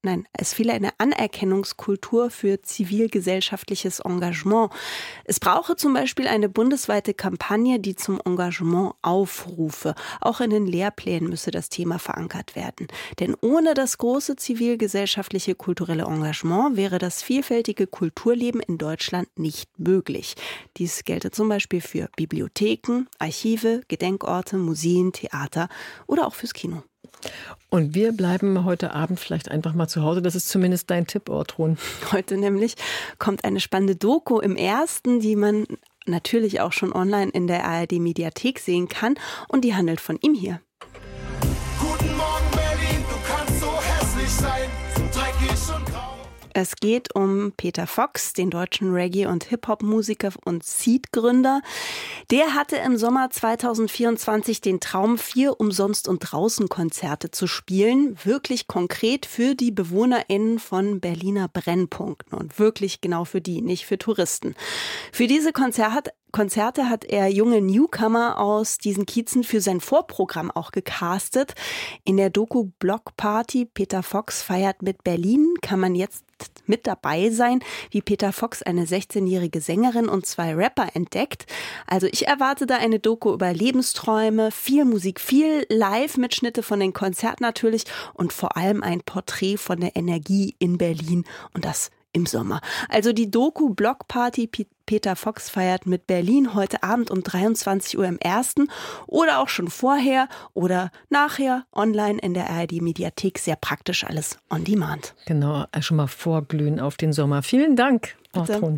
Nein, es fehle eine Anerkennungskultur für zivilgesellschaftliches Engagement. Es brauche zum Beispiel eine bundesweite Kampagne, die zum Engagement aufrufe. Auch in den Lehrplänen müsse das Thema verankert werden. Denn ohne das große zivilgesellschaftliche kulturelle Engagement wäre das vielfältige Kulturleben in Deutschland nicht möglich. Dies gelte zum Beispiel für Bibliotheken, Archive, Gedenkorte, Museen, Theater oder auch fürs Kino. Und wir bleiben heute Abend vielleicht einfach mal zu Hause. Das ist zumindest dein Tipp, Ortrun. Heute nämlich kommt eine spannende Doku im Ersten, die man natürlich auch schon online in der A R D-Mediathek sehen kann. Und die handelt von ihm hier. Guten Morgen, Berlin, du kannst so hässlich sein, so dreckig und grau. Es geht um Peter Fox, den deutschen Reggae- und Hip-Hop-Musiker und Seed-Gründer. Der hatte im Sommer zweitausendvierundzwanzig den Traum, vier Umsonst- und Draußen-Konzerte zu spielen. Wirklich konkret für die BewohnerInnen von Berliner Brennpunkten. Und wirklich genau für die, nicht für Touristen. Für diese Konzerte Konzerte hat er junge Newcomer aus diesen Kiezen für sein Vorprogramm auch gecastet. In der Doku Block Party Peter Fox feiert mit Berlin kann man jetzt mit dabei sein, wie Peter Fox eine sechzehnjährige Sängerin und zwei Rapper entdeckt. Also ich erwarte da eine Doku über Lebensträume, viel Musik, viel Live-Mitschnitte von den Konzerten natürlich und vor allem ein Porträt von der Energie in Berlin und das im Sommer. Also die Doku Block Party Peter Fox feiert mit Berlin heute Abend um dreiundzwanzig Uhr im Ersten oder auch schon vorher oder nachher online in der A R D-Mediathek. Sehr praktisch alles on demand. Genau, schon mal vorglühen auf den Sommer. Vielen Dank, Ortrun.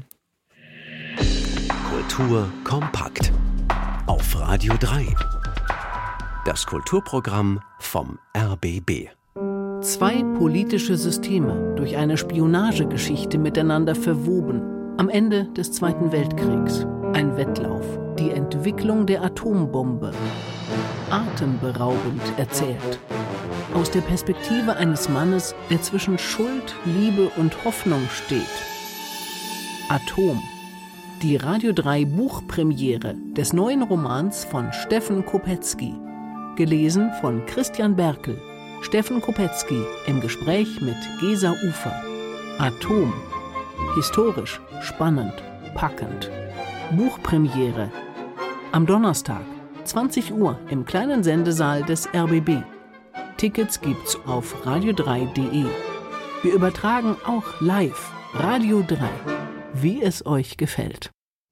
Kultur kompakt auf Radio drei. Das Kulturprogramm vom R B B. Zwei politische Systeme durch eine Spionagegeschichte miteinander verwoben. Am Ende des Zweiten Weltkriegs. Ein Wettlauf. Die Entwicklung der Atombombe. Atemberaubend erzählt. Aus der Perspektive eines Mannes, der zwischen Schuld, Liebe und Hoffnung steht. Atom. Die Radio drei Buchpremiere des neuen Romans von Steffen Kopetzky. Gelesen von Christian Berkel. Steffen Kopetzky im Gespräch mit Gesa Ufer. Atom. Historisch, spannend, packend. Buchpremiere. Am Donnerstag, zwanzig Uhr im kleinen Sendesaal des R B B. Tickets gibt's auf radio drei punkt de. Wir übertragen auch live Radio drei, wie es euch gefällt.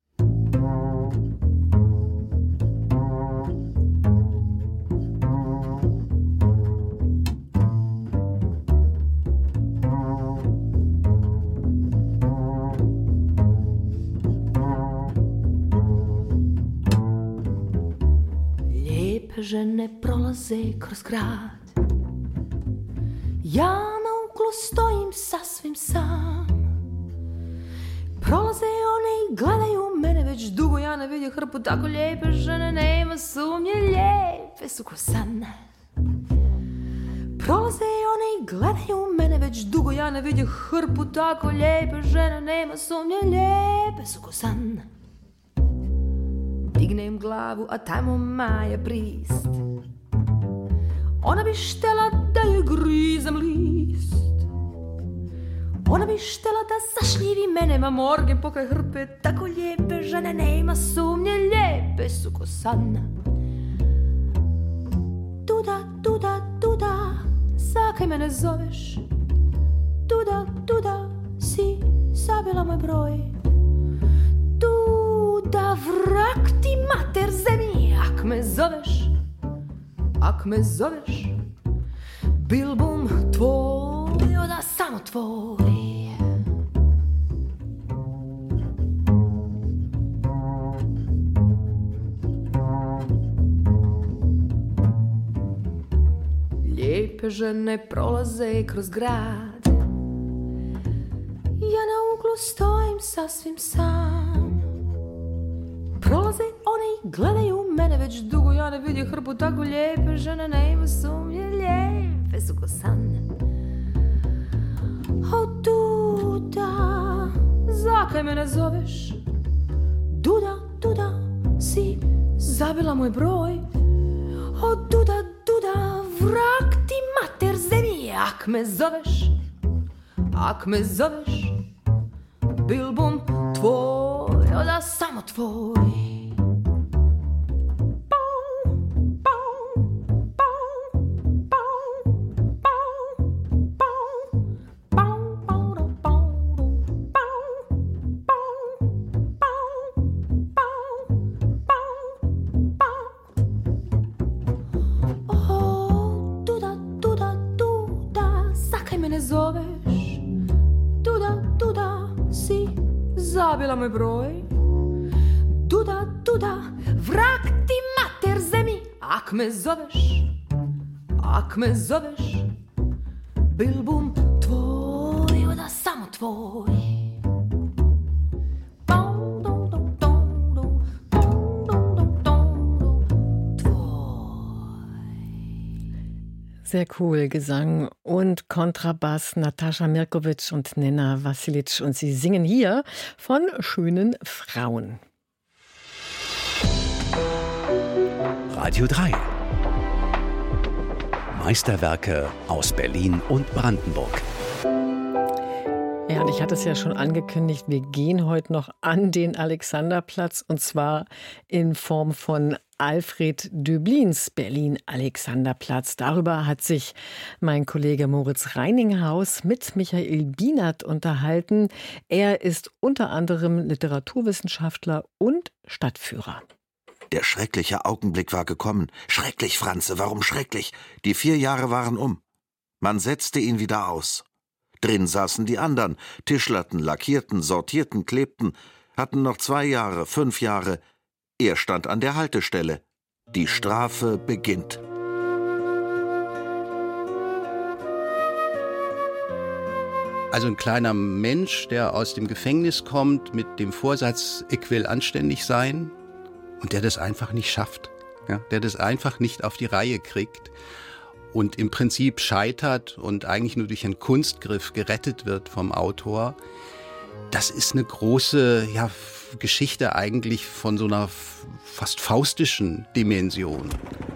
Žene prolaze kroz grad. Ja na uglu stojim sasvim sam. Prolaze one i gledaju mene već dugo. Ja ne vidim hrpu tako lijepe žene. Nema sumnje, lijepe su ko san. Prolaze one i gledaju mene već dugo. Ja ne vidim hrpu tako lijepe žene. Nema sumnje, lijepe su ko san. Dignem glavu, a tamo Maja Prist. Ona bi štela da joj grizem list. Ona bi štela da zašljivi mene, ma morgen pokraj hrpe. Tako lijepe žene, nema sumnje, lijepe su ko san. Duda, duda, duda, zakaj mene zoveš? Duda, duda, si zabila moj broj. Da vrak ti mater zemlji, ak me zoveš, ak me zoveš, bil bom tvoj, da samo tvoj. Lijepe žene prolaze kroz grad. Ja na uglu stojim sasvim sam. Prolaze one i gledaju mene već dugo. Ja ne vidim hrpu tako lijepe žene. Nema sumnje, lijepe su ko san. O Duda, zakaj me ne zoveš? Duda, Duda, si zabila moj broj. O Duda, Duda, vrak ti mater zemlji, ak me zoveš, Ak me zoveš, bil bom tvoj, da samo tvoj. Zabila moj broj. Duda, duda, vrag ti mater zemi. Ak me zoveš, ak me zoveš, bil bom tvoj, da samo tvoj. Sehr cool, Gesang und Kontrabass, Natascha Mirkovic und Nena Vassilic. Und sie singen hier von schönen Frauen. Radio drei. Meisterwerke aus Berlin und Brandenburg. Ja, und ich hatte es ja schon angekündigt, wir gehen heute noch an den Alexanderplatz und zwar in Form von Alfred Döblins Berlin-Alexanderplatz. Darüber hat sich mein Kollege Moritz Reininghaus mit Michael Bienert unterhalten. Er ist unter anderem Literaturwissenschaftler und Stadtführer. Der schreckliche Augenblick war gekommen. Schrecklich, Franze, warum schrecklich? Die vier Jahre waren um. Man setzte ihn wieder aus. Drin saßen die anderen, tischlerten, lackierten, sortierten, klebten, hatten noch zwei Jahre, fünf Jahre. Er stand an der Haltestelle. Die Strafe beginnt. Also ein kleiner Mensch, der aus dem Gefängnis kommt mit dem Vorsatz, ich will anständig sein und der das einfach nicht schafft, ja, der das einfach nicht auf die Reihe kriegt und im Prinzip scheitert und eigentlich nur durch einen Kunstgriff gerettet wird vom Autor. Das ist eine große, ja, Geschichte eigentlich von so einer fast faustischen Dimension.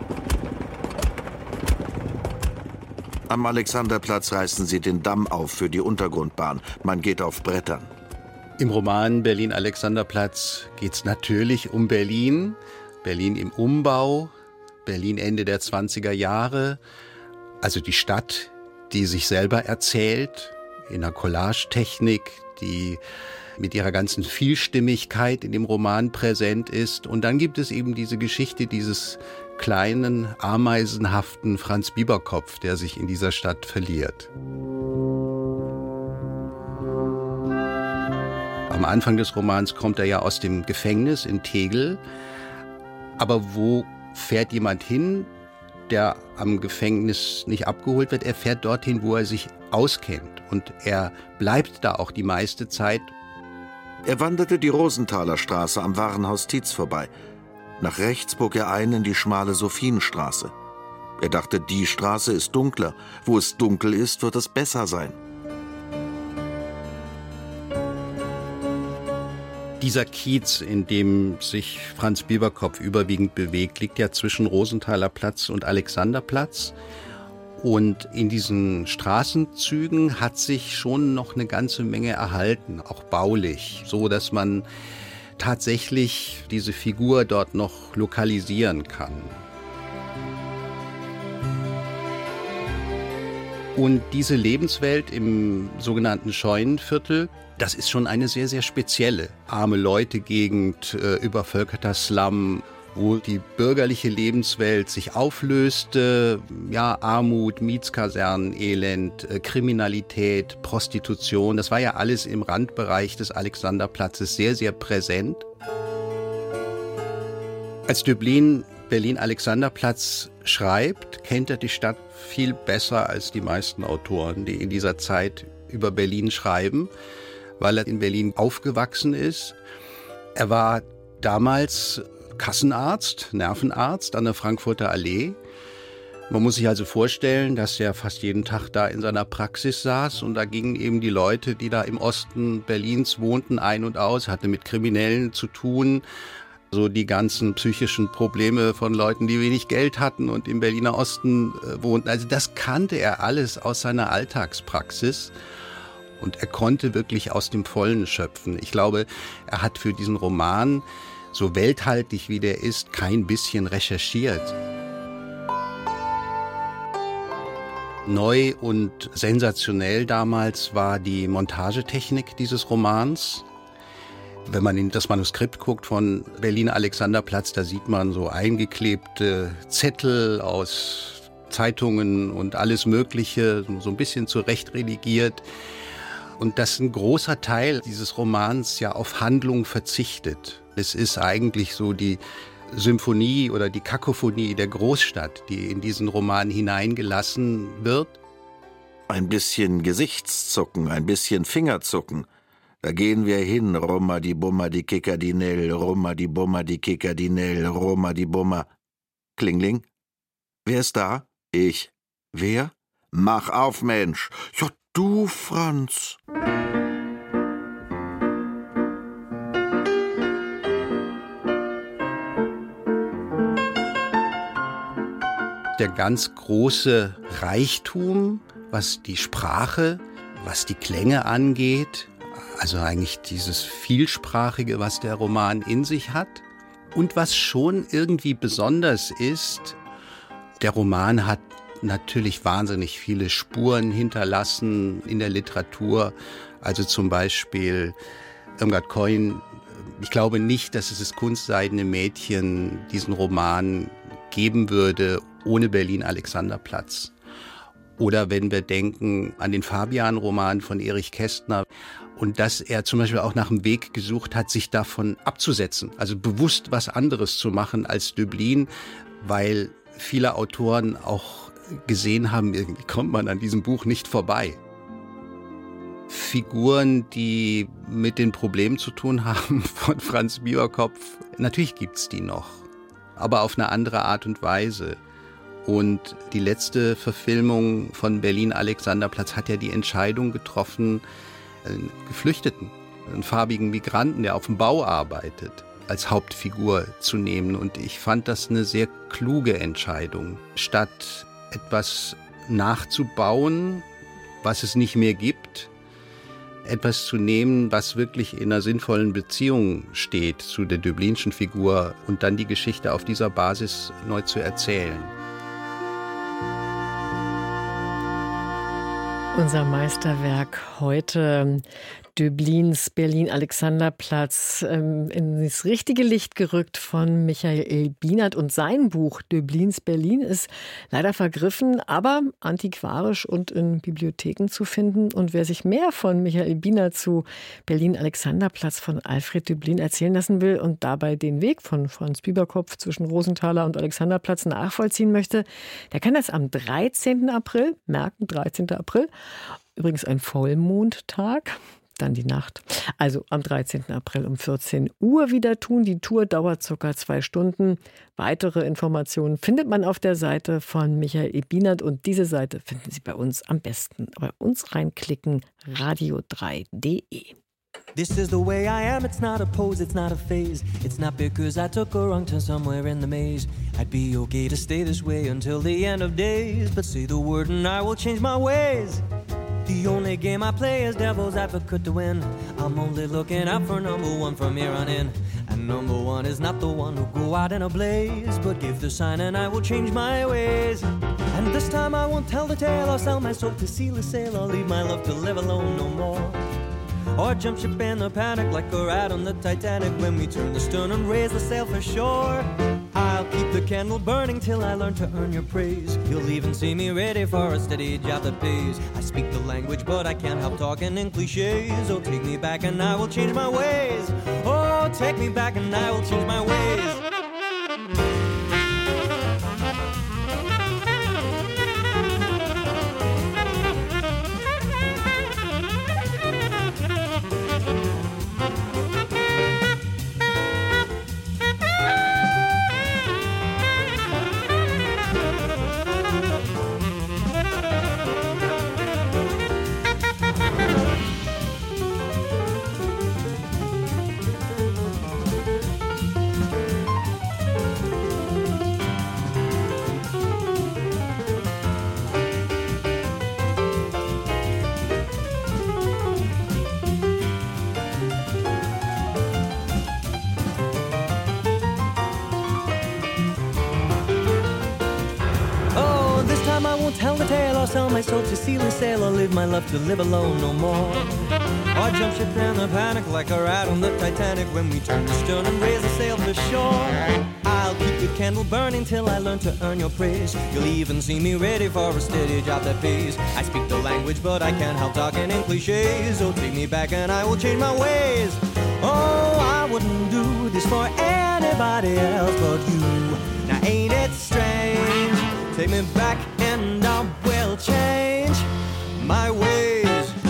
Am Alexanderplatz reißen sie den Damm auf für die Untergrundbahn. Man geht auf Brettern. Im Roman Berlin-Alexanderplatz geht es natürlich um Berlin. Berlin im Umbau, Berlin Ende der zwanziger Jahre. Also die Stadt, die sich selber erzählt, in einer Collage-Technik, die mit ihrer ganzen Vielstimmigkeit in dem Roman präsent ist. Und dann gibt es eben diese Geschichte dieses kleinen, ameisenhaften Franz Bieberkopf, der sich in dieser Stadt verliert. Am Anfang des Romans kommt er ja aus dem Gefängnis in Tegel. Aber wo fährt jemand hin, der am Gefängnis nicht abgeholt wird? Er fährt dorthin, wo er sich auskennt. Und er bleibt da auch die meiste Zeit. Er wanderte die Rosenthaler Straße am Warenhaus Tietz vorbei. Nach rechts bog er ein in die schmale Sophienstraße. Er dachte, die Straße ist dunkler. Wo es dunkel ist, wird es besser sein. Dieser Kiez, in dem sich Franz Bieberkopf überwiegend bewegt, liegt ja zwischen Rosenthaler Platz und Alexanderplatz. Und in diesen Straßenzügen hat sich schon noch eine ganze Menge erhalten, auch baulich, so dass man tatsächlich diese Figur dort noch lokalisieren kann. Und diese Lebenswelt im sogenannten Scheunenviertel, das ist schon eine sehr, sehr spezielle arme Leute-Gegend, äh, übervölkerter Slum, wo die bürgerliche Lebenswelt sich auflöste. Ja, Armut, Mietskasernen, Elend, äh, Kriminalität, Prostitution, das war ja alles im Randbereich des Alexanderplatzes sehr, sehr präsent. Als Döblin Berlin-Alexanderplatz schreibt, kennt er die Stadt viel besser als die meisten Autoren, die in dieser Zeit über Berlin schreiben, weil er in Berlin aufgewachsen ist. Er war damals Kassenarzt, Nervenarzt an der Frankfurter Allee. Man muss sich also vorstellen, dass er fast jeden Tag da in seiner Praxis saß und da gingen eben die Leute, die da im Osten Berlins wohnten, ein und aus, hatte mit Kriminellen zu tun. So die ganzen psychischen Probleme von Leuten, die wenig Geld hatten und im Berliner Osten äh, wohnten. Also das kannte er alles aus seiner Alltagspraxis. Und er konnte wirklich aus dem Vollen schöpfen. Ich glaube, er hat für diesen Roman, so welthaltig wie der ist, kein bisschen recherchiert. Neu und sensationell damals war die Montagetechnik dieses Romans. Wenn man in das Manuskript guckt von Berliner Alexanderplatz, da sieht man so eingeklebte Zettel aus Zeitungen und alles Mögliche, so ein bisschen zurecht redigiert. Und dass ein großer Teil dieses Romans ja auf Handlung verzichtet. Es ist eigentlich so die Symphonie oder die Kakophonie der Großstadt, die in diesen Roman hineingelassen wird. Ein bisschen Gesichtszucken, ein bisschen Fingerzucken. Da gehen wir hin, Roma die Bummer die Kickerdinell, Roma die Bummer die Kickerdinell, Roma die Bummer. Klingling? Wer ist da? Ich. Wer? Mach auf, Mensch. Ja, du, Franz. Der ganz große Reichtum, was die Sprache, was die Klänge angeht, also eigentlich dieses Vielsprachige, was der Roman in sich hat. Und was schon irgendwie besonders ist, der Roman hat natürlich wahnsinnig viele Spuren hinterlassen in der Literatur. Also zum Beispiel Irmgard Keun. Ich glaube nicht, dass es das Kunstseidene Mädchen diesen Roman geben würde ohne Berlin-Alexanderplatz. Oder wenn wir denken an den Fabian-Roman von Erich Kästner und dass er zum Beispiel auch nach einem Weg gesucht hat, sich davon abzusetzen, also bewusst was anderes zu machen als Döblin, weil viele Autoren auch gesehen haben, irgendwie kommt man an diesem Buch nicht vorbei. Figuren, die mit den Problemen zu tun haben von Franz Bieberkopf, natürlich gibt's die noch, aber auf eine andere Art und Weise. Und die letzte Verfilmung von Berlin-Alexanderplatz hat ja die Entscheidung getroffen, einen Geflüchteten, einen farbigen Migranten, der auf dem Bau arbeitet, als Hauptfigur zu nehmen. Und ich fand das eine sehr kluge Entscheidung. Statt etwas nachzubauen, was es nicht mehr gibt, etwas zu nehmen, was wirklich in einer sinnvollen Beziehung steht zu der Döblinschen Figur und dann die Geschichte auf dieser Basis neu zu erzählen. Unser Meisterwerk heute, Döblins Berlin-Alexanderplatz, in das richtige Licht gerückt von Michael Bienert. Und sein Buch Döblins Berlin ist leider vergriffen, aber antiquarisch und in Bibliotheken zu finden. Und wer sich mehr von Michael Bienert zu Berlin-Alexanderplatz von Alfred Döblin erzählen lassen will und dabei den Weg von Franz Bieberkopf zwischen Rosenthaler und Alexanderplatz nachvollziehen möchte, der kann das am dreizehnten April, merken, dreizehnten April, übrigens ein Vollmondtag, dann die Nacht. Also am dreizehnten April um vierzehn Uhr wieder tun. Die Tour dauert circa zwei Stunden. Weitere Informationen findet man auf der Seite von Michael Bienert und diese Seite finden Sie bei uns am besten. Bei uns reinklicken, radio drei punkt de. This is the way I am, it's not a pose, it's not a phase. It's not because I took a wrong turn somewhere in the maze. I'd be okay to stay this way until the end of days. But say the word and I will change my ways. The only game I play is devil's advocate to win. I'm only looking out for number one from here on in. And number one is not the one who go out in a blaze, but give the sign and I will change my ways. And this time I won't tell the tale, I'll sell my soul to seal a sail. I'll leave my love to live alone no more. Or jump ship in a panic like a rat on the Titanic when we turn the stern and raise the sail for shore. I'll keep the candle burning till I learn to earn your praise. You'll even see me ready for a steady job that pays. I speak the language but I can't help talking in cliches. Oh, take me back and I will change my ways. Oh, take me back and I will change my ways. won't tell the tale or sell my soul to seal a sail or leave my love to live alone no more. Or jump ship in a panic like a rat on the Titanic when we turn the stern and raise the sail to shore. I'll keep the candle burning till I learn to earn your praise. You'll even see me ready for a steady job that pays. I speak the language but I can't help talking in cliches. So take me back and I will change my ways. Oh, I wouldn't do this for anybody else but you. Now ain't it strange? Take me back and I will change my ways.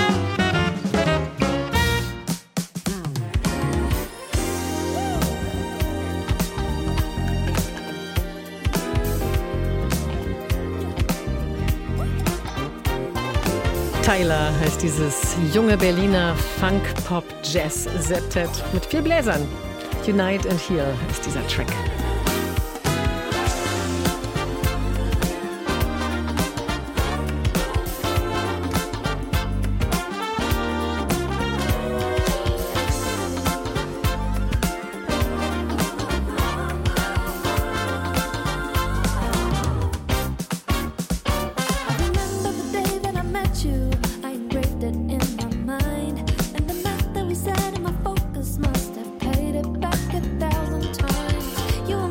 Tyler heißt dieses junge Berliner Funk-Pop-Jazz-Septet mit vier Bläsern. Unite and Heal ist dieser Track. You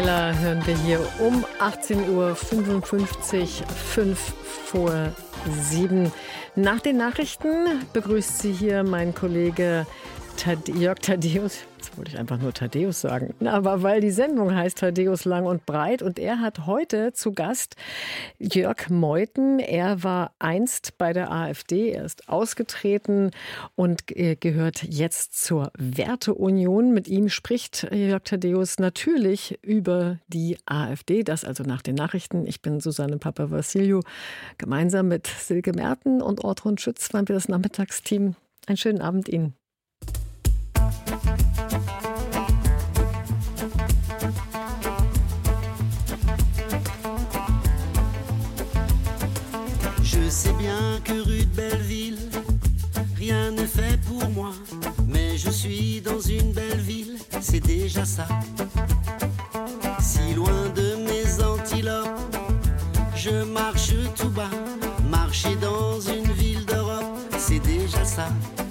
Taylor hören wir hier um achtzehn Uhr fünfundfünfzig, fünf vor sieben. Nach den Nachrichten begrüßt Sie hier mein Kollege Thad- Jörg Thaddeus. Jetzt wollte ich einfach nur Thaddeus sagen. Aber weil die Sendung heißt Thaddeus lang und breit und er hat heute zu Gast Jörg Meuthen. Er war einst bei der AfD, er ist ausgetreten und gehört jetzt zur Werteunion. Mit ihm spricht Jörg Thaddeus natürlich über die AfD, das also nach den Nachrichten. Ich bin Susanne Papavassiliou. Gemeinsam mit Silke Merten und Ortrun Schütz waren wir das Nachmittagsteam. Einen schönen Abend Ihnen. Je sais bien que rue de Belleville, rien n'est fait pour moi. Mais je suis dans une belle ville, c'est déjà ça. Si loin de mes antilopes, je marche tout bas. Marcher dans une ville d'Europe, c'est déjà ça.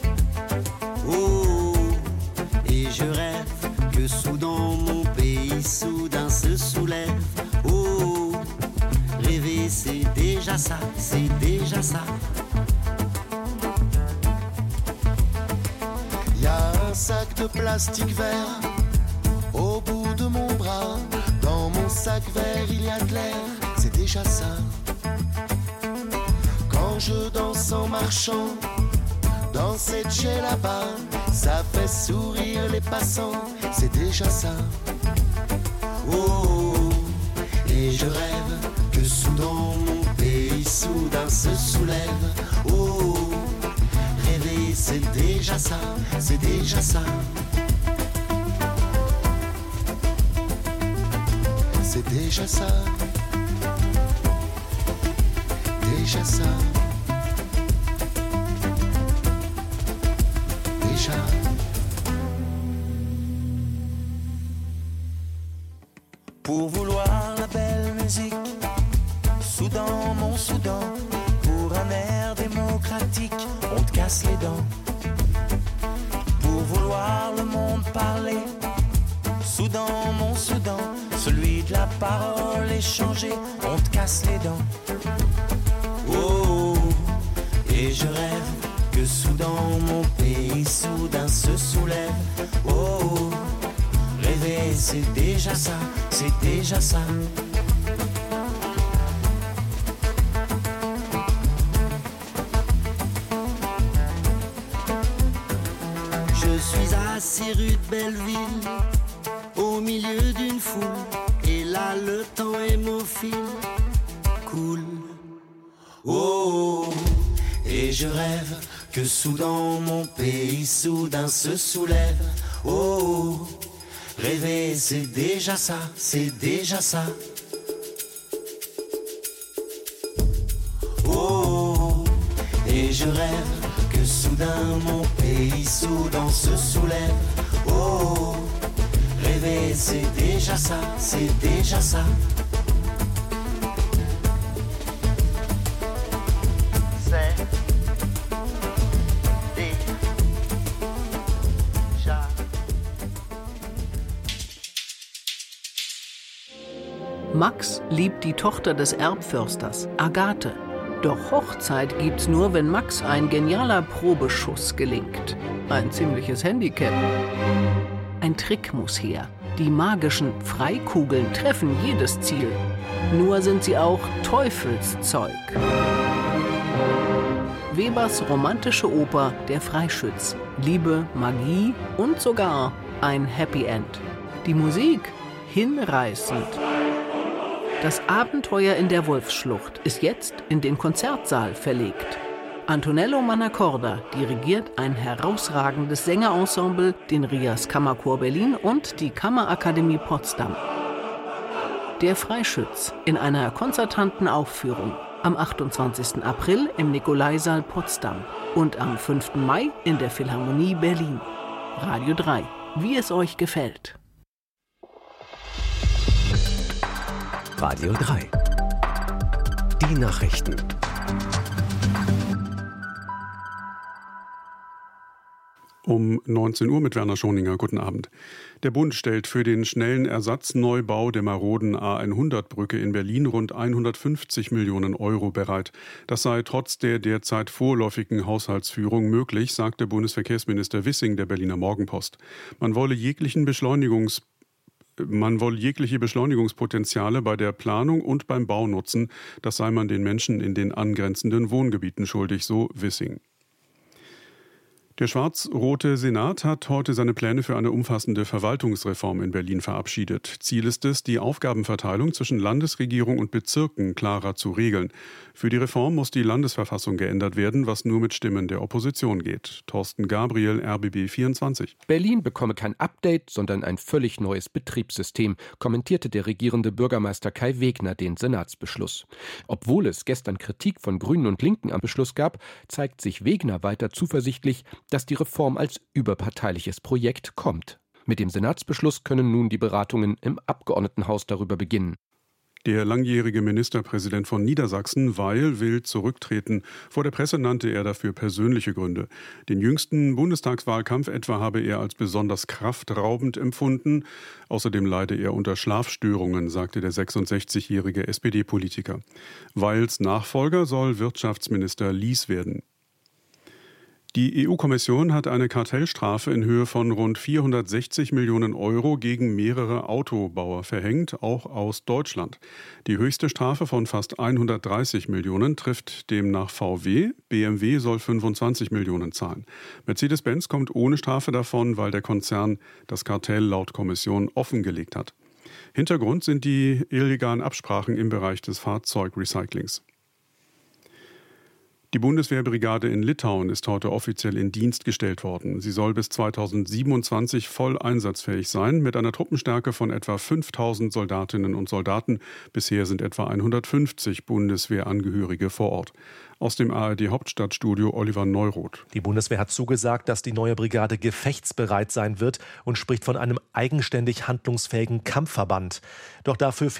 Oh, et je rêve que soudain mon pays soudain se soulève. Oh, rêver c'est déjà ça, c'est déjà ça. Y a un sac de plastique vert au bout de mon bras. Dans mon sac vert il y a de l'air, c'est déjà ça. Quand je danse en marchant dans cette chaise là-bas, ça fait sourire les passants, c'est déjà ça. Oh, et je rêve que soudain mon pays soudain se soulève. Oh, rêver c'est déjà ça, c'est déjà ça. C'est déjà ça. Déjà ça. Déjà. Pour vouloir la belle musique, Soudan, mon Soudan, pour un air démocratique, on te casse les dents. Pour vouloir le monde parler, Soudan, mon Soudan, celui de la parole échangée, on te casse les dents. Oh, et je rêve que Soudan, mon pays, soudain se soulève. Oh, rêver c'est déjà ça, c'est déjà ça. Je suis assis rue de Belleville, au milieu d'une foule, et là le temps hémophile coule. Oh, et je rêve que soudain mon pays soudain se soulève. Oh, rêver c'est déjà ça, c'est déjà ça. Oh, et je rêve que soudain mon pays soudain se soulève. Oh, rêver c'est déjà ça, c'est déjà ça. Max liebt die Tochter des Erbförsters, Agathe. Doch Hochzeit gibt's nur, wenn Max ein genialer Probeschuss gelingt. Ein ziemliches Handicap. Ein Trick muss her. Die magischen Freikugeln treffen jedes Ziel. Nur sind sie auch Teufelszeug. Webers romantische Oper Der Freischütz. Liebe, Magie und sogar ein Happy End. Die Musik hinreißend. Das Abenteuer in der Wolfsschlucht ist jetzt in den Konzertsaal verlegt. Antonello Mannacorda dirigiert ein herausragendes Sängerensemble, den Rias Kammerchor Berlin und die Kammerakademie Potsdam. Der Freischütz in einer konzertanten Aufführung am achtundzwanzigsten April im Nikolaisaal Potsdam und am fünften Mai in der Philharmonie Berlin. Radio drei, wie es euch gefällt. Radio drei. Die Nachrichten. Um neunzehn Uhr mit Werner Schoninger. Guten Abend. Der Bund stellt für den schnellen Ersatzneubau der maroden A hundert Brücke in Berlin rund hundertfünfzig Millionen Euro bereit. Das sei trotz der derzeit vorläufigen Haushaltsführung möglich, sagte Bundesverkehrsminister Wissing der Berliner Morgenpost. Man wolle jeglichen Beschleunigungs Man wolle jegliche Beschleunigungspotenziale bei der Planung und beim Bau nutzen. Das sei man den Menschen in den angrenzenden Wohngebieten schuldig, so Wissing. Der schwarz-rote Senat hat heute seine Pläne für eine umfassende Verwaltungsreform in Berlin verabschiedet. Ziel ist es, die Aufgabenverteilung zwischen Landesregierung und Bezirken klarer zu regeln. Für die Reform muss die Landesverfassung geändert werden, was nur mit Stimmen der Opposition geht. Thorsten Gabriel, R B B vierundzwanzig. Berlin bekomme kein Update, sondern ein völlig neues Betriebssystem, kommentierte der regierende Bürgermeister Kai Wegner den Senatsbeschluss. Obwohl es gestern Kritik von Grünen und Linken am Beschluss gab, zeigt sich Wegner weiter zuversichtlich, dass die Reform als überparteiliches Projekt kommt. Mit dem Senatsbeschluss können nun die Beratungen im Abgeordnetenhaus darüber beginnen. Der langjährige Ministerpräsident von Niedersachsen, Weil, will zurücktreten. Vor der Presse nannte er dafür persönliche Gründe. Den jüngsten Bundestagswahlkampf etwa habe er als besonders kraftraubend empfunden. Außerdem leide er unter Schlafstörungen, sagte der sechsundsechzigjährige S P D-Politiker. Weils Nachfolger soll Wirtschaftsminister Lies werden. Die E U-Kommission hat eine Kartellstrafe in Höhe von rund vierhundertsechzig Millionen Euro gegen mehrere Autobauer verhängt, auch aus Deutschland. Die höchste Strafe von fast hundertdreißig Millionen trifft demnach V W. B M W soll fünfundzwanzig Millionen zahlen. Mercedes-Benz kommt ohne Strafe davon, weil der Konzern das Kartell laut Kommission offengelegt hat. Hintergrund sind die illegalen Absprachen im Bereich des Fahrzeugrecyclings. Die Bundeswehrbrigade in Litauen ist heute offiziell in Dienst gestellt worden. Sie soll bis zweitausendsiebenundzwanzig voll einsatzfähig sein, mit einer Truppenstärke von etwa fünftausend Soldatinnen und Soldaten. Bisher sind etwa hundertfünfzig Bundeswehrangehörige vor Ort. Aus dem A R D-Hauptstadtstudio Oliver Neuroth. Die Bundeswehr hat zugesagt, dass die neue Brigade gefechtsbereit sein wird und spricht von einem eigenständig handlungsfähigen Kampfverband. Doch dafür